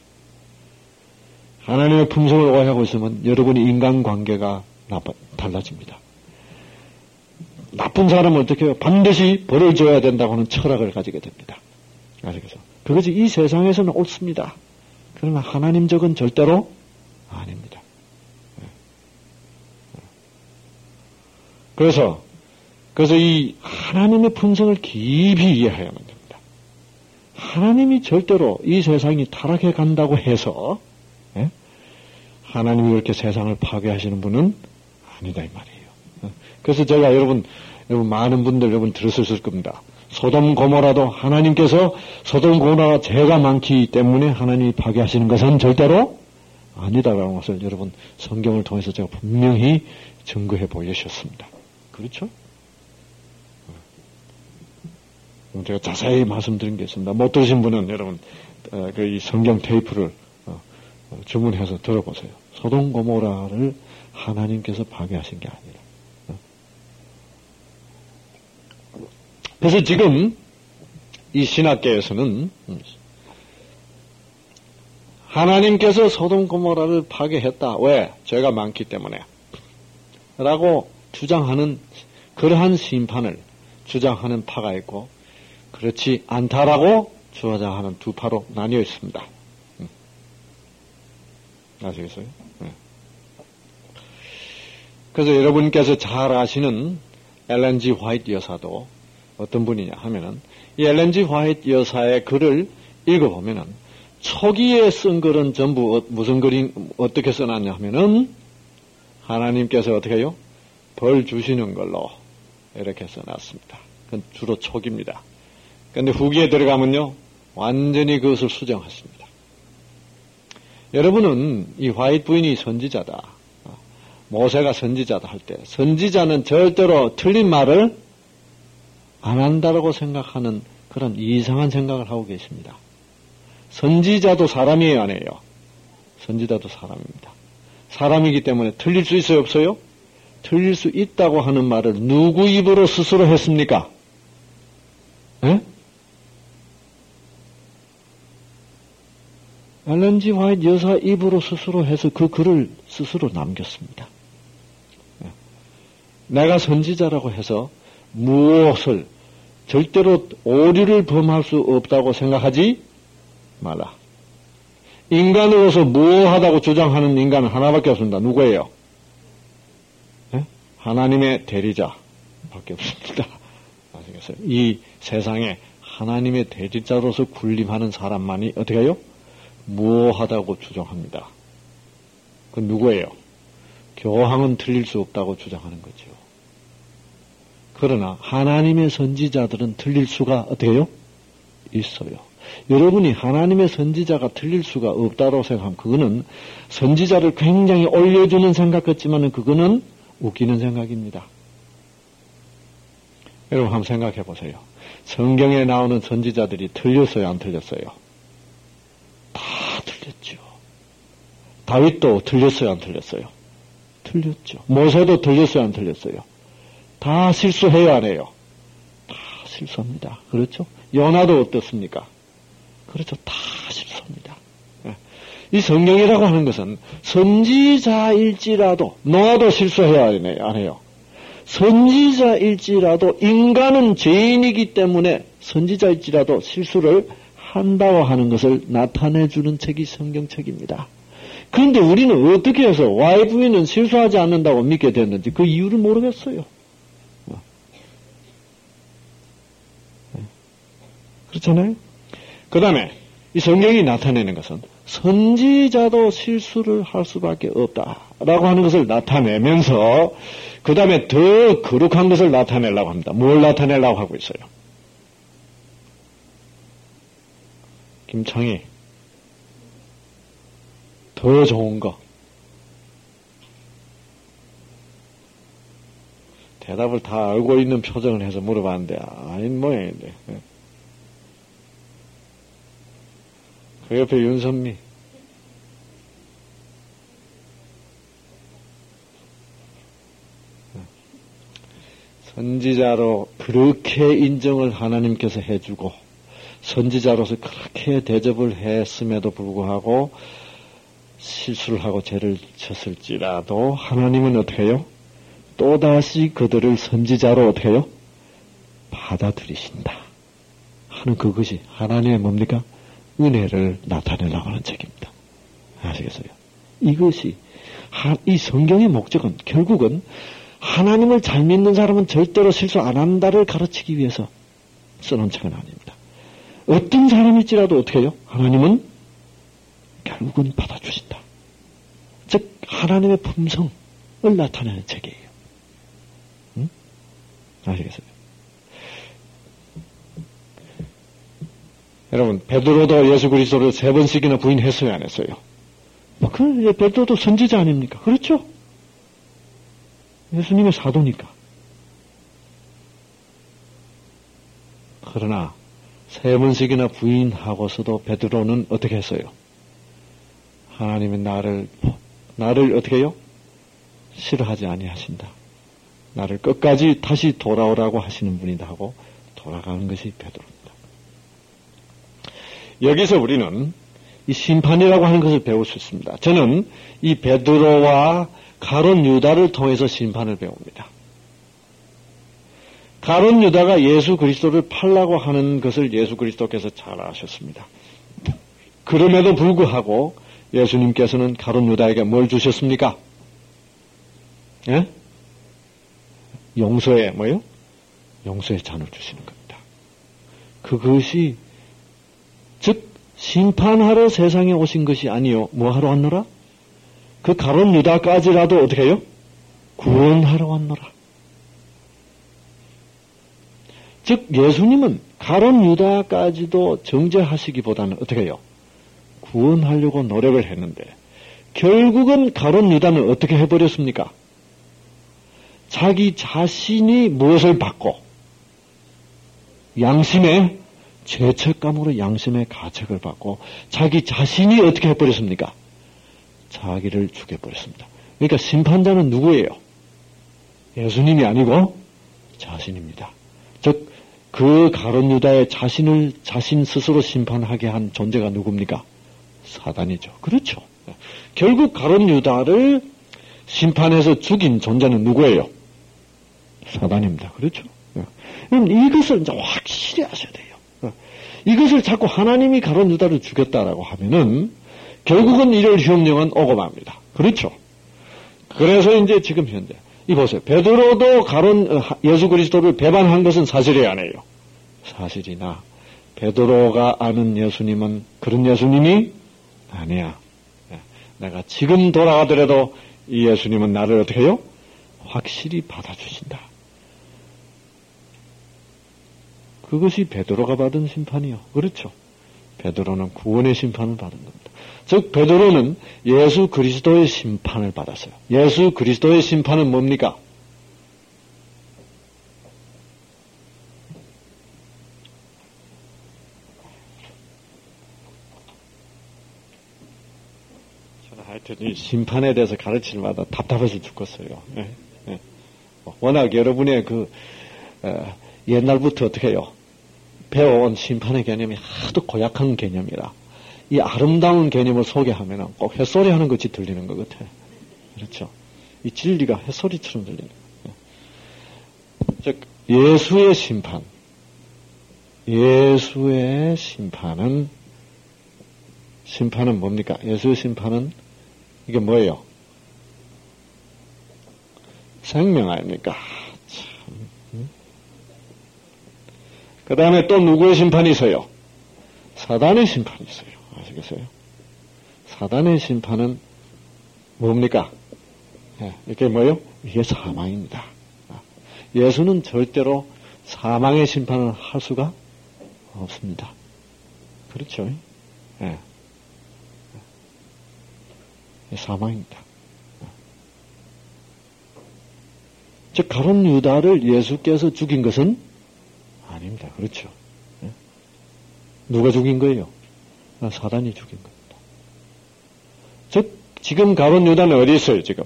하나님의 품성을 오해하고 있으면 여러분이 인간관계가 나빠, 달라집니다. 나쁜 사람은 어떻게 해요? 반드시 벌을 줘야 된다고 하는 철학을 가지게 됩니다. 아시겠죠? 그것이 이 세상에서는 옳습니다. 그러나 하나님적은 절대로 아닙니다. 그래서, 그래서 이 하나님의 분성을 깊이 이해해야만 됩니다. 하나님이 절대로 이 세상이 타락해 간다고 해서, 예? 하나님이 그렇게 세상을 파괴하시는 분은 아니다, 이 말이에요. 그래서 제가 여러분, 여러분, 많은 분들 여러분 들으셨을 겁니다. 소돔 고모라도 하나님께서 소돔 고모라가 죄가 많기 때문에 하나님이 파괴하시는 것은 절대로 아니다라는 것을 여러분 성경을 통해서 제가 분명히 증거해 보여주셨습니다. 그렇죠? 제가 자세히 말씀드린 게 있습니다. 못 들으신 분은 여러분 이 성경 테이프를 주문해서 들어보세요. 소돔 고모라를 하나님께서 파괴하신 게 아니라. 그래서 지금 이 신학계에서는 하나님께서 소돔 고모라를 파괴했다. 왜? 죄가 많기 때문에. 라고 주장하는 그러한 심판을 주장하는 파가 있고 그렇지 않다라고 주장하는 두 파로 나뉘어 있습니다. 아시겠어요? 그래서 여러분께서 잘 아시는 엘렌 지 화이트 여사도 어떤 분이냐 하면은 이 엘렌 지 화이트 여사의 글을 읽어보면은 초기에 쓴 글은 전부 무슨 글이 어떻게 써놨냐 하면은 하나님께서 어떻게 해요? 벌 주시는 걸로 이렇게 써놨습니다. 그건 주로 초기입니다. 그런데 후기에 들어가면요 완전히 그것을 수정했습니다. 여러분은 이 화이트 부인이 선지자다. 모세가 선지자다 할 때 선지자는 절대로 틀린 말을 안 한다라고 생각하는 그런 이상한 생각을 하고 계십니다. 선지자도 사람이에요, 아니에요? 선지자도 사람입니다. 사람이기 때문에 틀릴 수 있어요, 없어요? 틀릴 수 있다고 하는 말을 누구 입으로 스스로 했습니까? 에? 엘렌 지 화이트 여사 입으로 스스로 해서 그 글을 스스로 남겼습니다. 내가 선지자라고 해서 무엇을 절대로 오류를 범할 수 없다고 생각하지 말라. 인간으로서 무엇하다고 주장하는 인간은 하나밖에 없습니다. 누구예요? 네? 하나님의 대리자밖에 없습니다. 아시겠어요? 이 세상에 하나님의 대리자로서 군림하는 사람만이 어떻게 해요? 무엇하다고 주장합니다. 그건 누구예요? 교황은 틀릴 수 없다고 주장하는 거죠. 그러나 하나님의 선지자들은 틀릴 수가 어떻게 해요? 있어요. 여러분이 하나님의 선지자가 틀릴 수가 없다고 생각하면 그거는 선지자를 굉장히 올려주는 생각 같지만 그거는 웃기는 생각입니다. 여러분 한번 생각해 보세요. 성경에 나오는 선지자들이 틀렸어요? 안 틀렸어요? 다 틀렸죠. 다윗도 틀렸어요? 안 틀렸어요? 틀렸죠. 모세도 틀렸어요? 안 틀렸어요? 다 실수해요, 안 해요? 다 실수합니다. 그렇죠? 요나도 어떻습니까? 그렇죠. 다 실수합니다. 이 성경이라고 하는 것은 선지자일지라도 노아도 실수해야 안 해요? 선지자일지라도 인간은 죄인이기 때문에 선지자일지라도 실수를 한다고 하는 것을 나타내주는 책이 성경책입니다. 그런데 우리는 어떻게 해서 와이프는 실수하지 않는다고 믿게 됐는지 그 이유를 모르겠어요. 그렇잖아요? 그 다음에 이 성경이 나타내는 것은 선지자도 실수를 할 수밖에 없다라고 하는 것을 나타내면서 그 다음에 더 거룩한 것을 나타내려고 합니다. 뭘 나타내려고 하고 있어요? 김창희 더 좋은 거 대답을 다 알고 있는 표정을 해서 물어봤는데 아닌 모양인데 그 옆에 윤선미 선지자로 그렇게 인정을 하나님께서 해주고 선지자로서 그렇게 대접을 했음에도 불구하고 실수를 하고 죄를 졌을지라도 하나님은 어떻게 해요? 또다시 그들을 선지자로 어떻게 해요? 받아들이신다 하는 그것이 하나님의 뭡니까? 은혜를 나타내려고 하는 책입니다. 아시겠어요? 이것이 이 성경의 목적은 결국은 하나님을 잘 믿는 사람은 절대로 실수 안 한다를 가르치기 위해서 써놓은 책은 아닙니다. 어떤 사람일지라도 어떻게 해요? 하나님은 결국은 받아주신다. 즉 하나님의 품성을 나타내는 책이에요. 응? 아시겠어요? 여러분 베드로도 예수 그리스도를 세 번씩이나 부인했어요, 안 했어요? 그 베드로도 선지자 아닙니까? 그렇죠? 예수님의 사도니까. 그러나 세 번씩이나 부인하고서도 베드로는 어떻게 했어요? 하나님은 나를 나를 어떻게 해요? 싫어하지 아니하신다. 나를 끝까지 다시 돌아오라고 하시는 분이다 하고 돌아가는 것이 베드로입니다. 여기서 우리는 이 심판이라고 하는 것을 배울 수 있습니다. 저는 이 베드로와 가룟 유다를 통해서 심판을 배웁니다. 가룟 유다가 예수 그리스도를 팔라고 하는 것을 예수 그리스도께서 잘 아셨습니다. 그럼에도 불구하고 예수님께서는 가룟 유다에게 뭘 주셨습니까? 예? 용서의 뭐요? 용서의 잔을 주시는 겁니다. 그것이 즉 심판하러 세상에 오신 것이 아니요 뭐 하러 왔노라? 그 가룟 유다까지라도 어떻게 해요? 구원하러 왔노라. 즉 예수님은 가룟 유다까지도 정죄하시기보다는 어떻게 해요? 구원하려고 노력을 했는데 결국은 가룟 유다는 어떻게 해버렸습니까? 자기 자신이 무엇을 받고 양심의 죄책감으로 양심의 가책을 받고 자기 자신이 어떻게 해버렸습니까? 자기를 죽여버렸습니다. 그러니까 심판자는 누구예요? 예수님이 아니고 자신입니다. 즉 그 가룟 유다의 자신을 자신 스스로 심판하게 한 존재가 누굽니까? 사단이죠. 그렇죠. 결국 가룟 유다를 심판해서 죽인 존재는 누구예요? 사단입니다. 그렇죠. 그럼 이것을 이제 확실히 아셔야 돼요. 이것을 자꾸 하나님이 가룟 유다를 죽였다라고 하면은 결국은 이를 흉령은 오고 맙니다. 그렇죠. 그래서 이제 지금 현재 이 보세요. 베드로도 가룟 예수 그리스도를 배반한 것은 사실이 아니에요. 사실이나 베드로가 아는 예수님은 그런 예수님이 아니야. 내가 지금 돌아가더라도 이 예수님은 나를 어떻게 해요? 확실히 받아주신다. 그것이 베드로가 받은 심판이요. 그렇죠. 베드로는 구원의 심판을 받은 겁니다. 즉 베드로는 예수 그리스도의 심판을 받았어요. 예수 그리스도의 심판은 뭡니까? 저는 하여튼 이 심판에 대해서 가르칠 마다 답답해서 죽겠어요. 예, 예. 워낙 여러분의 그 어, 옛날부터 어떻게 해요? 배워온 심판의 개념이 하도 고약한 개념이라 이 아름다운 개념을 소개하면 꼭 햇소리 하는 것이 들리는 것 같아. 그렇죠. 이 진리가 햇소리처럼 들리는 거예요. 즉 예수의 심판, 예수의 심판은 심판은 뭡니까? 예수의 심판은 이게 뭐예요? 생명 아닙니까? 그 다음에 또 누구의 심판이 있어요? 사단의 심판이 있어요. 아시겠어요? 사단의 심판은 뭡니까? 예, 이게 뭐예요? 이게 사망입니다. 예수는 절대로 사망의 심판을 할 수가 없습니다. 그렇죠? 예. 사망입니다. 즉 가룟 유다를 예수께서 죽인 것은 아닙니다. 그렇죠. 예? 누가 죽인 거예요? 사단이 죽인 겁니다. 즉 지금 가룟 유다는 어디 있어요? 지금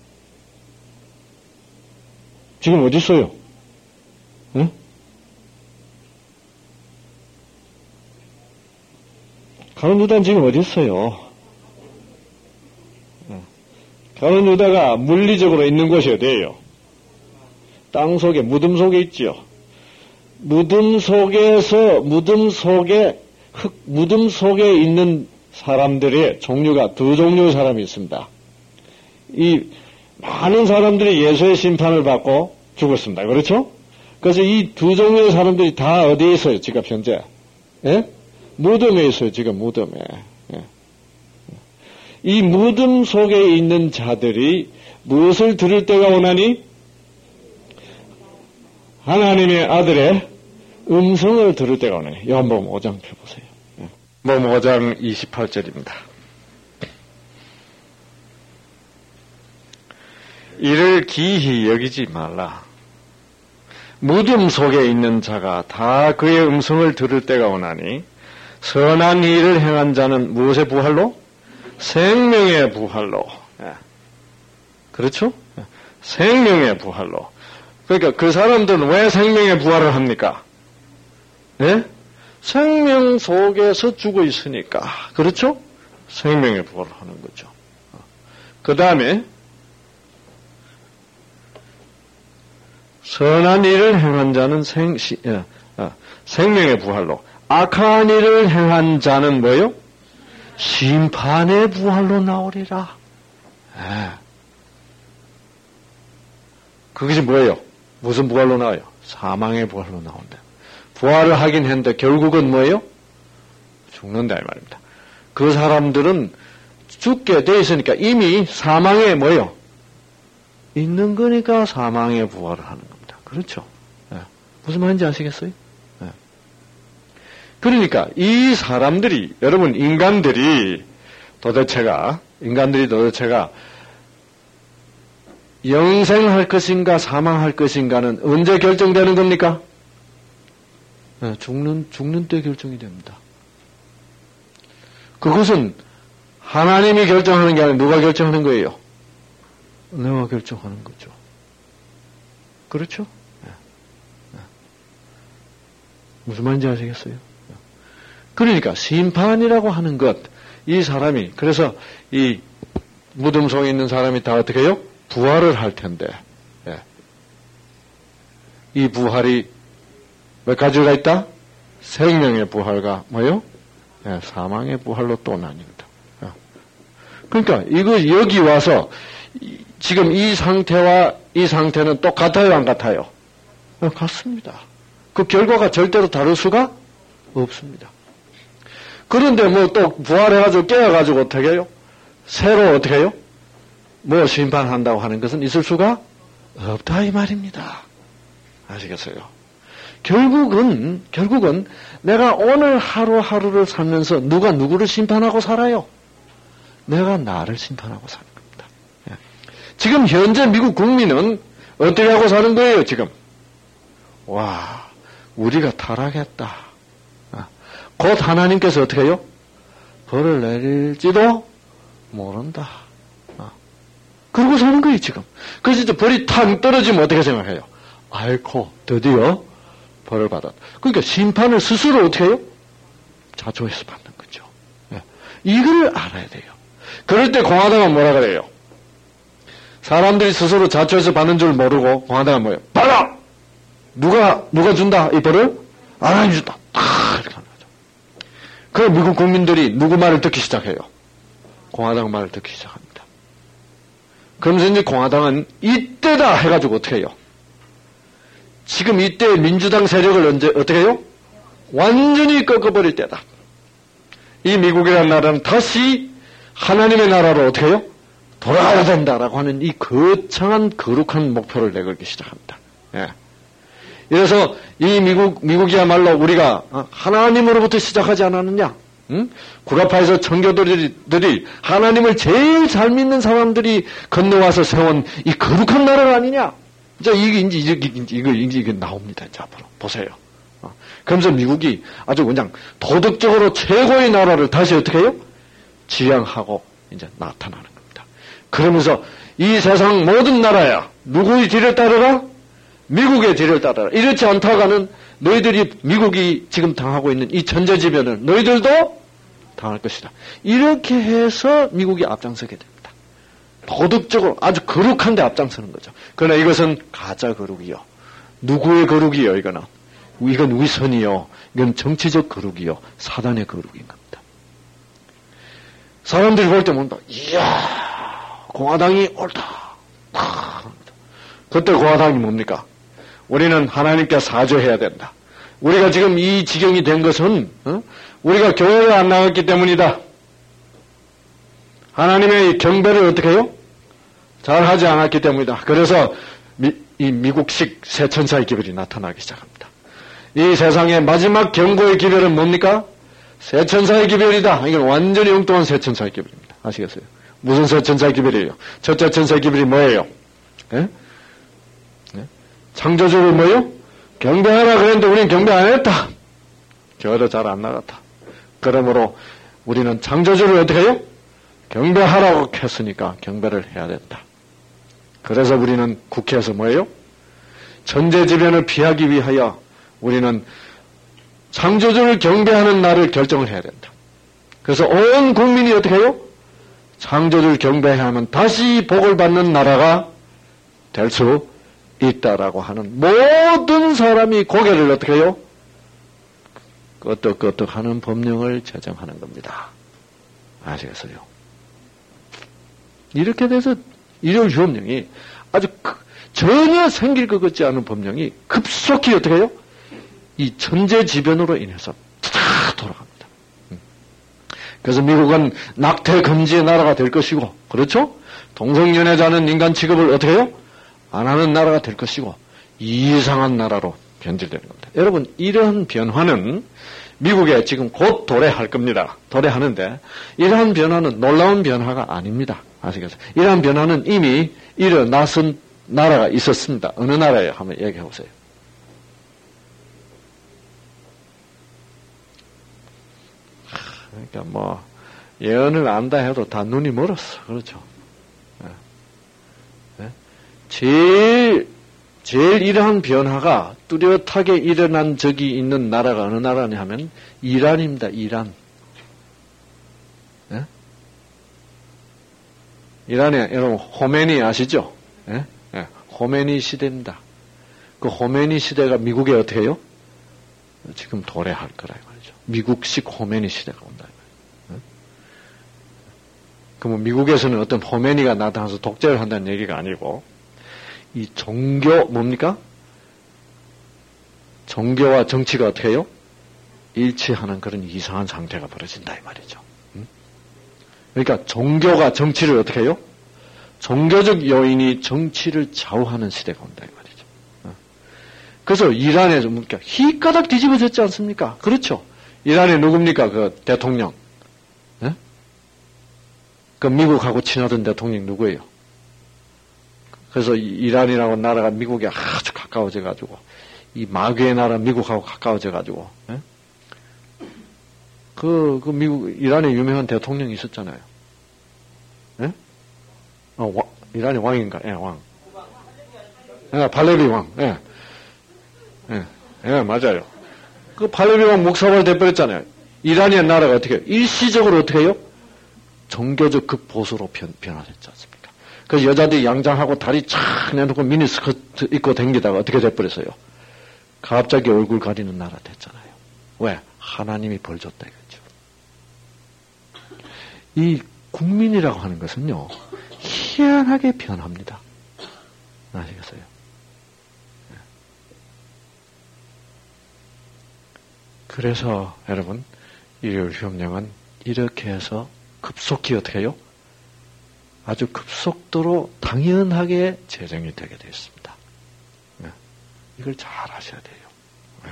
지금 어디 있어요? 예? 가룟 유다는 지금 어디 있어요? 예. 가룟 유다가 물리적으로 있는 곳이 어디예요? 땅 속에, 무덤 속에 있지요. 무덤 속에서, 무덤 속에, 흙, 무덤 속에 있는 사람들의 종류가 두 종류의 사람이 있습니다. 이 많은 사람들이 예수의 심판을 받고 죽었습니다. 그렇죠? 그래서 이 두 종류의 사람들이 다 어디에 있어요? 지금 현재? 예? 무덤에 있어요. 지금 무덤에. 예. 이 무덤 속에 있는 자들이 무엇을 들을 때가 오나니? 하나님의 아들의 음성을 들을 때가 오나니. 요한복음 오 장 펴보세요. 예. 요한복음 오 장 이십팔 절입니다. 이를 기히 여기지 말라. 무덤 속에 있는 자가 다 그의 음성을 들을 때가 오나니 선한 일을 행한 자는 무엇의 부활로? 생명의 부활로. 예. 그렇죠? 생명의 부활로. 그러니까 그 사람들은 왜 생명의 부활을 합니까? 예? 생명 속에서 죽어 있으니까. 그렇죠? 생명의 부활을 하는 거죠. 그 다음에 선한 일을 행한 자는 생, 시, 어, 어, 생명의 부활로, 악한 일을 행한 자는 뭐요? 심판의 부활로 나오리라. 예. 그것이 뭐예요? 무슨 부활로 나와요? 사망의 부활로 나온다. 부활을 하긴 했는데 결국은 뭐예요? 죽는다 이 말입니다. 그 사람들은 죽게 돼 있으니까 이미 사망에 뭐예요? 있는 거니까 사망의 부활을 하는 겁니다. 그렇죠? 예. 무슨 말인지 아시겠어요? 예. 그러니까 이 사람들이, 여러분 인간들이 도대체가, 인간들이 도대체가 영생할 것인가 사망할 것인가는 언제 결정되는 겁니까? 예, 죽는, 죽는 때 결정이 됩니다. 그것은 하나님이 결정하는 게 아니라 누가 결정하는 거예요? 내가 결정하는 거죠. 그렇죠? 네. 네. 무슨 말인지 아시겠어요? 그러니까 심판이라고 하는 것, 이 사람이, 그래서 이 무덤 속에 있는 사람이 다 어떻게 해요? 부활을 할 텐데, 네. 이 부활이 몇 가지가 있다? 생명의 부활과 뭐요? 네, 사망의 부활로 또 나뉩니다. 네. 그러니까 이거 여기 와서 지금 이 상태와 이 상태는 똑같아요, 안 같아요? 어, 같습니다. 그 결과가 절대로 다를 수가 없습니다. 그런데 뭐 또 부활해가지고 깨어가지고 어떻게 해요? 새로 어떻게 해요? 뭐 심판한다고 하는 것은 있을 수가 없다 이 말입니다. 아시겠어요? 결국은, 결국은 내가 오늘 하루하루를 살면서 누가 누구를 심판하고 살아요? 내가 나를 심판하고 사는 겁니다. 예. 지금 현재 미국 국민은 어떻게 하고 사는 거예요, 지금? 와, 우리가 타락했다. 아, 곧 하나님께서 어떻게 해요? 벌을 내릴지도 모른다. 아, 그러고 사는 거예요, 지금. 그래서 이제 벌이 탕 떨어지면 어떻게 생각해요? 아이고, 드디어 벌을 받았다. 그러니까 심판을 스스로 어떻게 해요? 자초해서 받는 거죠. 예. 이걸 알아야 돼요. 그럴 때 공화당은 뭐라 그래요? 사람들이 스스로 자초해서 받는 줄 모르고 공화당은 뭐예요? 받아! 누가, 누가 준다? 이 벌을? 하나님이 준다. 탁! 이렇게 하는 거죠. 그럼 미국 국민들이 누구 말을 듣기 시작해요? 공화당 말을 듣기 시작합니다. 그러면서 이제 공화당은 이때다 해가지고 어떻게 해요? 지금 이때 민주당 세력을 언제, 어떻게 해요? 완전히 꺾어버릴 때다. 이 미국이라는 나라는 다시 하나님의 나라로 어떻게 해요? 돌아가야 된다라고 하는 이 거창한 거룩한 목표를 내걸기 시작합니다. 예. 이래서 이 미국, 미국이야말로 우리가 하나님으로부터 시작하지 않았느냐? 응? 구라파에서 청교도들이 하나님을 제일 잘 믿는 사람들이 건너와서 세운 이 거룩한 나라가 아니냐? 이제 이게 이제, 이게, 이제, 이거, 이제, 이게 나옵니다. 이제 앞으로. 보세요. 어. 그러면서 미국이 아주 그냥 도덕적으로 최고의 나라를 다시 어떻게 해요? 지향하고 이제 나타나는 겁니다. 그러면서 이 세상 모든 나라야. 누구의 뒤를 따르라? 미국의 뒤를 따르라. 이렇지 않다가는 너희들이 미국이 지금 당하고 있는 이 천재지변을 너희들도 당할 것이다. 이렇게 해서 미국이 앞장서게 됩니다. 도덕적으로 아주 거룩한 데 앞장서는 거죠. 그러나 이것은 가짜 거룩이요. 누구의 거룩이요, 이거는? 이건 위선이요. 이건 정치적 거룩이요. 사단의 거룩인 겁니다. 사람들이 볼 때 뭔가, 이야, 공화당이 옳다. 그때 공화당이 뭡니까? 우리는 하나님께 사죄해야 된다. 우리가 지금 이 지경이 된 것은, 어? 우리가 교회에 안 나갔기 때문이다. 하나님의 경배를 어떻게 해요? 잘 하지 않았기 때문이다. 그래서 미, 이 미국식 새천사의 기별이 나타나기 시작합니다. 이 세상의 마지막 경고의 기별은 뭡니까? 새천사의 기별이다. 이건 완전히 엉뚱한 새천사의 기별입니다. 아시겠어요? 무슨 새천사의 기별이에요? 첫째 천사의 기별이 뭐예요? 예? 예? 창조주를 뭐예요? 경배하라 그랬는데 우리는 경배 안 했다. 교회도 잘 안 나갔다. 그러므로 우리는 창조주를 어떻게 해요? 경배하라고 했으니까 경배를 해야 된다. 그래서 우리는 국회에서 뭐예요? 천재지변을 피하기 위하여 우리는 창조주를 경배하는 날을 결정을 해야 된다. 그래서 온 국민이 어떻게 해요? 창조주를 경배해야 하면 다시 복을 받는 나라가 될 수 있다라고 하는 모든 사람이 고개를 어떻게 해요? 끄떡끄떡 하는 법령을 제정하는 겁니다. 아시겠어요? 이렇게 돼서 일요일 법령이 아주 전혀 생길 것 같지 않은 법령이 급속히 어떻게 해요? 이 천재지변으로 인해서 다 돌아갑니다. 그래서 미국은 낙태 금지의 나라가 될 것이고, 그렇죠? 동성연애자는 인간 취급을 어떻게 해요? 안 하는 나라가 될 것이고, 이상한 나라로 변질되는 겁니다. 여러분, 이러한 변화는 미국에 지금 곧 도래할 겁니다. 도래하는데, 이러한 변화는 놀라운 변화가 아닙니다. 아시겠어요? 이러한 변화는 이미 일어났은 나라가 있었습니다. 어느 나라예요? 한번 얘기해 보세요. 그러니까 뭐 예언을 안다 해도 다 눈이 멀었어. 그렇죠? 네? 제일 제일 이러한 변화가 뚜렷하게 일어난 적이 있는 나라가 어느 나라냐 하면 이란입니다. 이란. 네? 이란에 여러분 호메니 아시죠? 네? 네. 호메니 시대입니다. 그 호메니 시대가 미국에 어떻게 해요? 지금 도래할 거라 말이죠. 미국식 호메니 시대가 온다. 네? 그러면 미국에서는 어떤 호메니가 나타나서 독재를 한다는 얘기가 아니고 이 종교 뭡니까? 종교와 정치가 어떻게 해요? 일치하는 그런 이상한 상태가 벌어진다 이 말이죠. 응? 그러니까 종교가 정치를 어떻게 해요? 종교적 요인이 정치를 좌우하는 시대가 온다 이 말이죠. 응? 그래서 이란에서 뭡니까? 희가닥 뒤집어졌지 않습니까? 그렇죠. 이란에 누굽니까? 그 대통령. 응? 그 미국하고 친하던 대통령 누구예요? 그래서 이란이라고 나라가 미국에 아주 가까워져 가지고 이 마귀의 나라 미국하고 가까워져 가지고 예? 그, 그 미국 이란에 유명한 대통령이 있었잖아요. 예? 어, 와, 이란의 왕인가? 예, 왕. 예, 팔레비 왕. 예. 예, 예, 맞아요. 그 팔레비 왕 목사를 돼버렸잖아요. 이란의 나라가 어떻게 해요? 일시적으로 어떻게 해요? 종교적 극보수로 변, 변화됐지 않습니까? 그 여자들이 양장하고 다리 착 내놓고 미니스커트 입고 댕기다가 어떻게 돼버렸어요? 갑자기 얼굴 가리는 나라 됐잖아요. 왜? 하나님이 벌 줬다 이거죠. 이 국민이라고 하는 것은요, 희한하게 변합니다. 아시겠어요? 그래서 여러분, 일요일 협령은 이렇게 해서 급속히 어떻게 해요? 아주 급속도로 당연하게 제정이 되게 되어 있습니다. 네. 이걸 잘 아셔야 돼요. 네.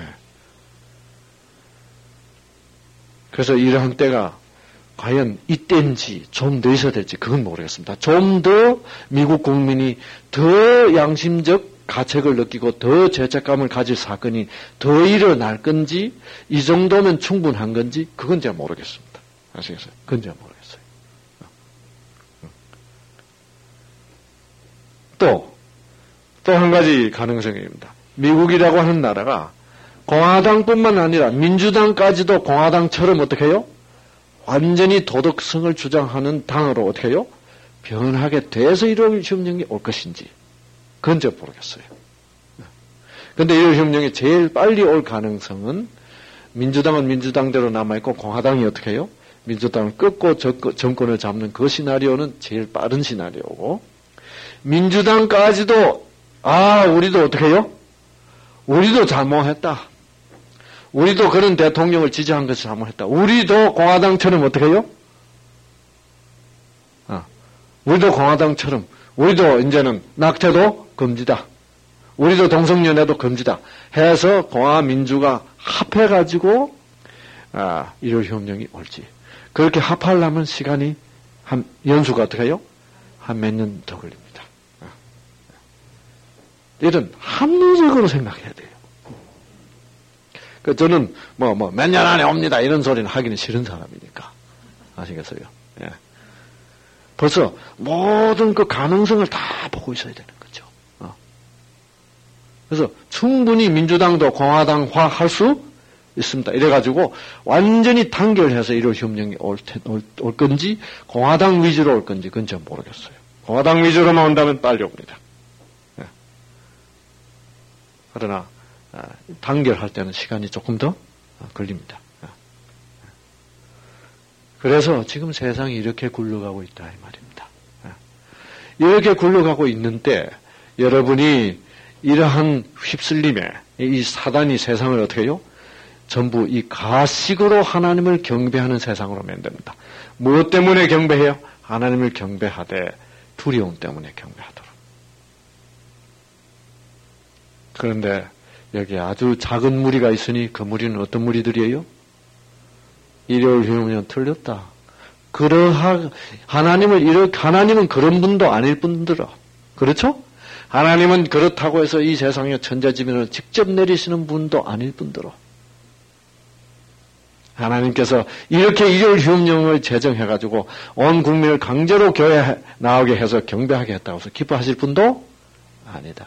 그래서 이러한 때가 과연 이때인지 좀 더 있어야 될지 그건 모르겠습니다. 좀 더 미국 국민이 더 양심적 가책을 느끼고 더 죄책감을 가질 사건이 더 일어날 건지 이 정도면 충분한 건지 그건 제가 모르겠습니다. 아시겠어요? 그건 제가 모르겠어요. 또, 또 한 가지 가능성입니다. 미국이라고 하는 나라가 공화당뿐만 아니라 민주당까지도 공화당처럼 어떻게 해요? 완전히 도덕성을 주장하는 당으로 어떻게 해요? 변하게 돼서 일월 혁명이 올 것인지 그건 잘 모르겠어요. 그런데 일월 혁명이 제일 빨리 올 가능성은 민주당은 민주당대로 남아있고 공화당이 어떻게 해요? 민주당을 끊고 정권을 잡는 그 시나리오는 제일 빠른 시나리오고 민주당까지도 아 우리도 어떻게 해요? 우리도 잘못했다. 우리도 그런 대통령을 지지한 것이 잘못했다. 우리도 공화당처럼 어떻게 해요? 아, 우리도 공화당처럼 우리도 이제는 낙태도 금지다. 우리도 동성연애도 금지다. 해서 공화 민주가 합해가지고 아, 일월 혁명이 올지. 그렇게 합하려면 시간이 한 연수가 어떻게 해요? 한 몇 년 더 걸립니다. 아. 이런 합리적으로 생각해야 돼요. 그 저는 뭐 뭐 몇 년 안에 옵니다 이런 소리는 하기는 싫은 사람이니까 아시겠어요? 예. 벌써 모든 그 가능성을 다 보고 있어야 되는 거죠. 어. 그래서 충분히 민주당도 공화당화 할 수 있습니다. 이래가지고 완전히 단결해서 일월 혁명이 올, 올, 올 건지 공화당 위주로 올 건지 그건 잘 모르겠어요. 공화당 위주로만 온다면 빨리 옵니다. 예. 그러나 단결할 때는 시간이 조금 더 걸립니다. 그래서 지금 세상이 이렇게 굴러가고 있다 이 말입니다. 이렇게 굴러가고 있는데 여러분이 이러한 휩쓸림에 이 사단이 세상을 어떻게 해요? 전부 이 가식으로 하나님을 경배하는 세상으로 만듭니다. 무엇 때문에 경배해요? 하나님을 경배하되 두려움 때문에 경배하도록. 그런데 여기 아주 작은 무리가 있으니 그 무리는 어떤 무리들이에요? 일월 혁명은 틀렸다. 그러하 하나님을 이렇게 하나님은 그런 분도 아닐 뿐더러 그렇죠? 하나님은 그렇다고 해서 이 세상에 천재지변을 직접 내리시는 분도 아닐 뿐더러 하나님께서 이렇게 일월 혁명을 제정해가지고 온 국민을 강제로 교회에 나오게 해서 경배하게 했다고 해서 기뻐하실 분도 아니다.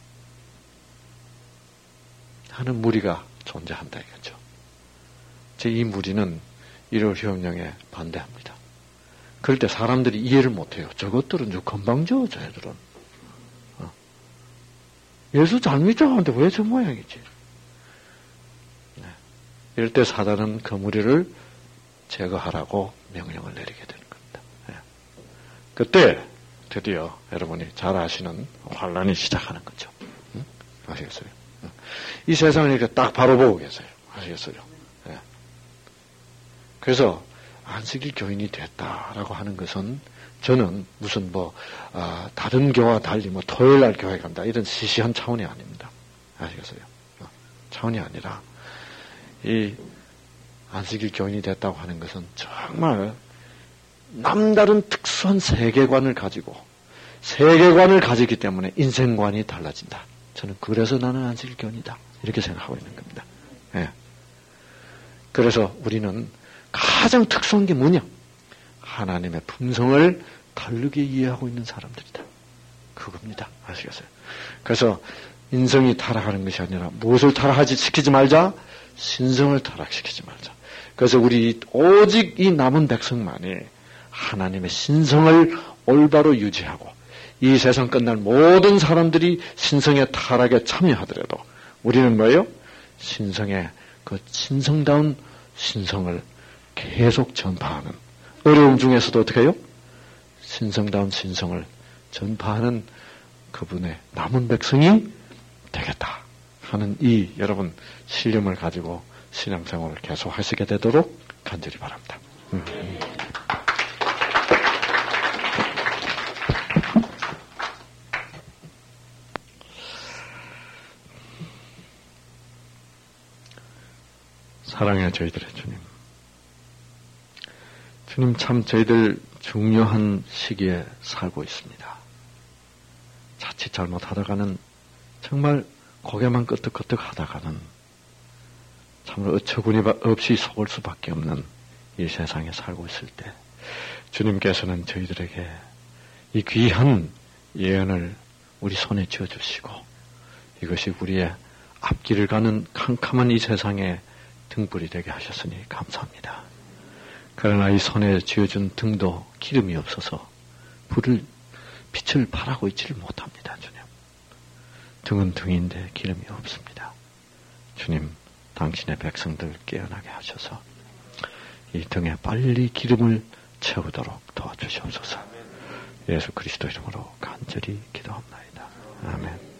하는 무리가 존재한다 이거죠. 제 이 무리는 일월 혁명에 반대합니다. 그럴 때 사람들이 이해를 못해요. 저것들은 저 건방져 저애들은. 어. 예수 잘 믿자는데 왜 저 모양이지? 네. 이럴 때 사단은 그 무리를 제거하라고 명령을 내리게 되는 겁니다. 네. 그때 드디어 여러분이 잘 아시는 환란이 시작하는 거죠. 응? 아시겠어요? 이 세상을 이렇게 딱 바로 보고 계세요. 아시겠어요? 예. 그래서 안식일 교인이 됐다라고 하는 것은 저는 무슨 뭐 아, 다른 교와 달리 뭐 토요일 날 교회 간다 이런 시시한 차원이 아닙니다. 아시겠어요? 어, 차원이 아니라 이 안식일 교인이 됐다고 하는 것은 정말 남다른 특수한 세계관을 가지고 세계관을 가지기 때문에 인생관이 달라진다. 저는 그래서 나는 안식일 교인이다. 이렇게 생각하고 있는 겁니다. 예. 그래서 우리는 가장 특수한 게 뭐냐? 하나님의 품성을 다르게 이해하고 있는 사람들이다. 그겁니다. 아시겠어요? 그래서 인성이 타락하는 것이 아니라 무엇을 타락하지 시키지 말자? 신성을 타락시키지 말자. 그래서 우리 오직 이 남은 백성만이 하나님의 신성을 올바로 유지하고 이 세상 끝날 모든 사람들이 신성의 타락에 참여하더라도 우리는 뭐예요? 신성의 그 신성다운 신성을 계속 전파하는 어려움 중에서도 어떻게 해요? 신성다운 신성을 전파하는 그분의 남은 백성이 되겠다 하는 이 여러분 신념을 가지고 신앙생활을 계속 하시게 되도록 간절히 바랍니다. 음. 사랑해 저희들의 주님. 주님 참 저희들 중요한 시기에 살고 있습니다. 자칫 잘못하다가는 정말 고개만 끄덕끄덕 하다가는 참으로 어처구니 없이 속을 수밖에 없는 이 세상에 살고 있을 때 주님께서는 저희들에게 이 귀한 예언을 우리 손에 쥐어주시고 이것이 우리의 앞길을 가는 캄캄한 이 세상에 등불이 되게 하셨으니 감사합니다. 그러나 이 손에 쥐어준 등도 기름이 없어서 불을, 빛을 발하고 있지를 못합니다, 주님. 등은 등인데 기름이 없습니다. 주님, 당신의 백성들 깨어나게 하셔서 이 등에 빨리 기름을 채우도록 도와주시옵소서. 예수 그리스도 이름으로 간절히 기도합나이다. 아멘.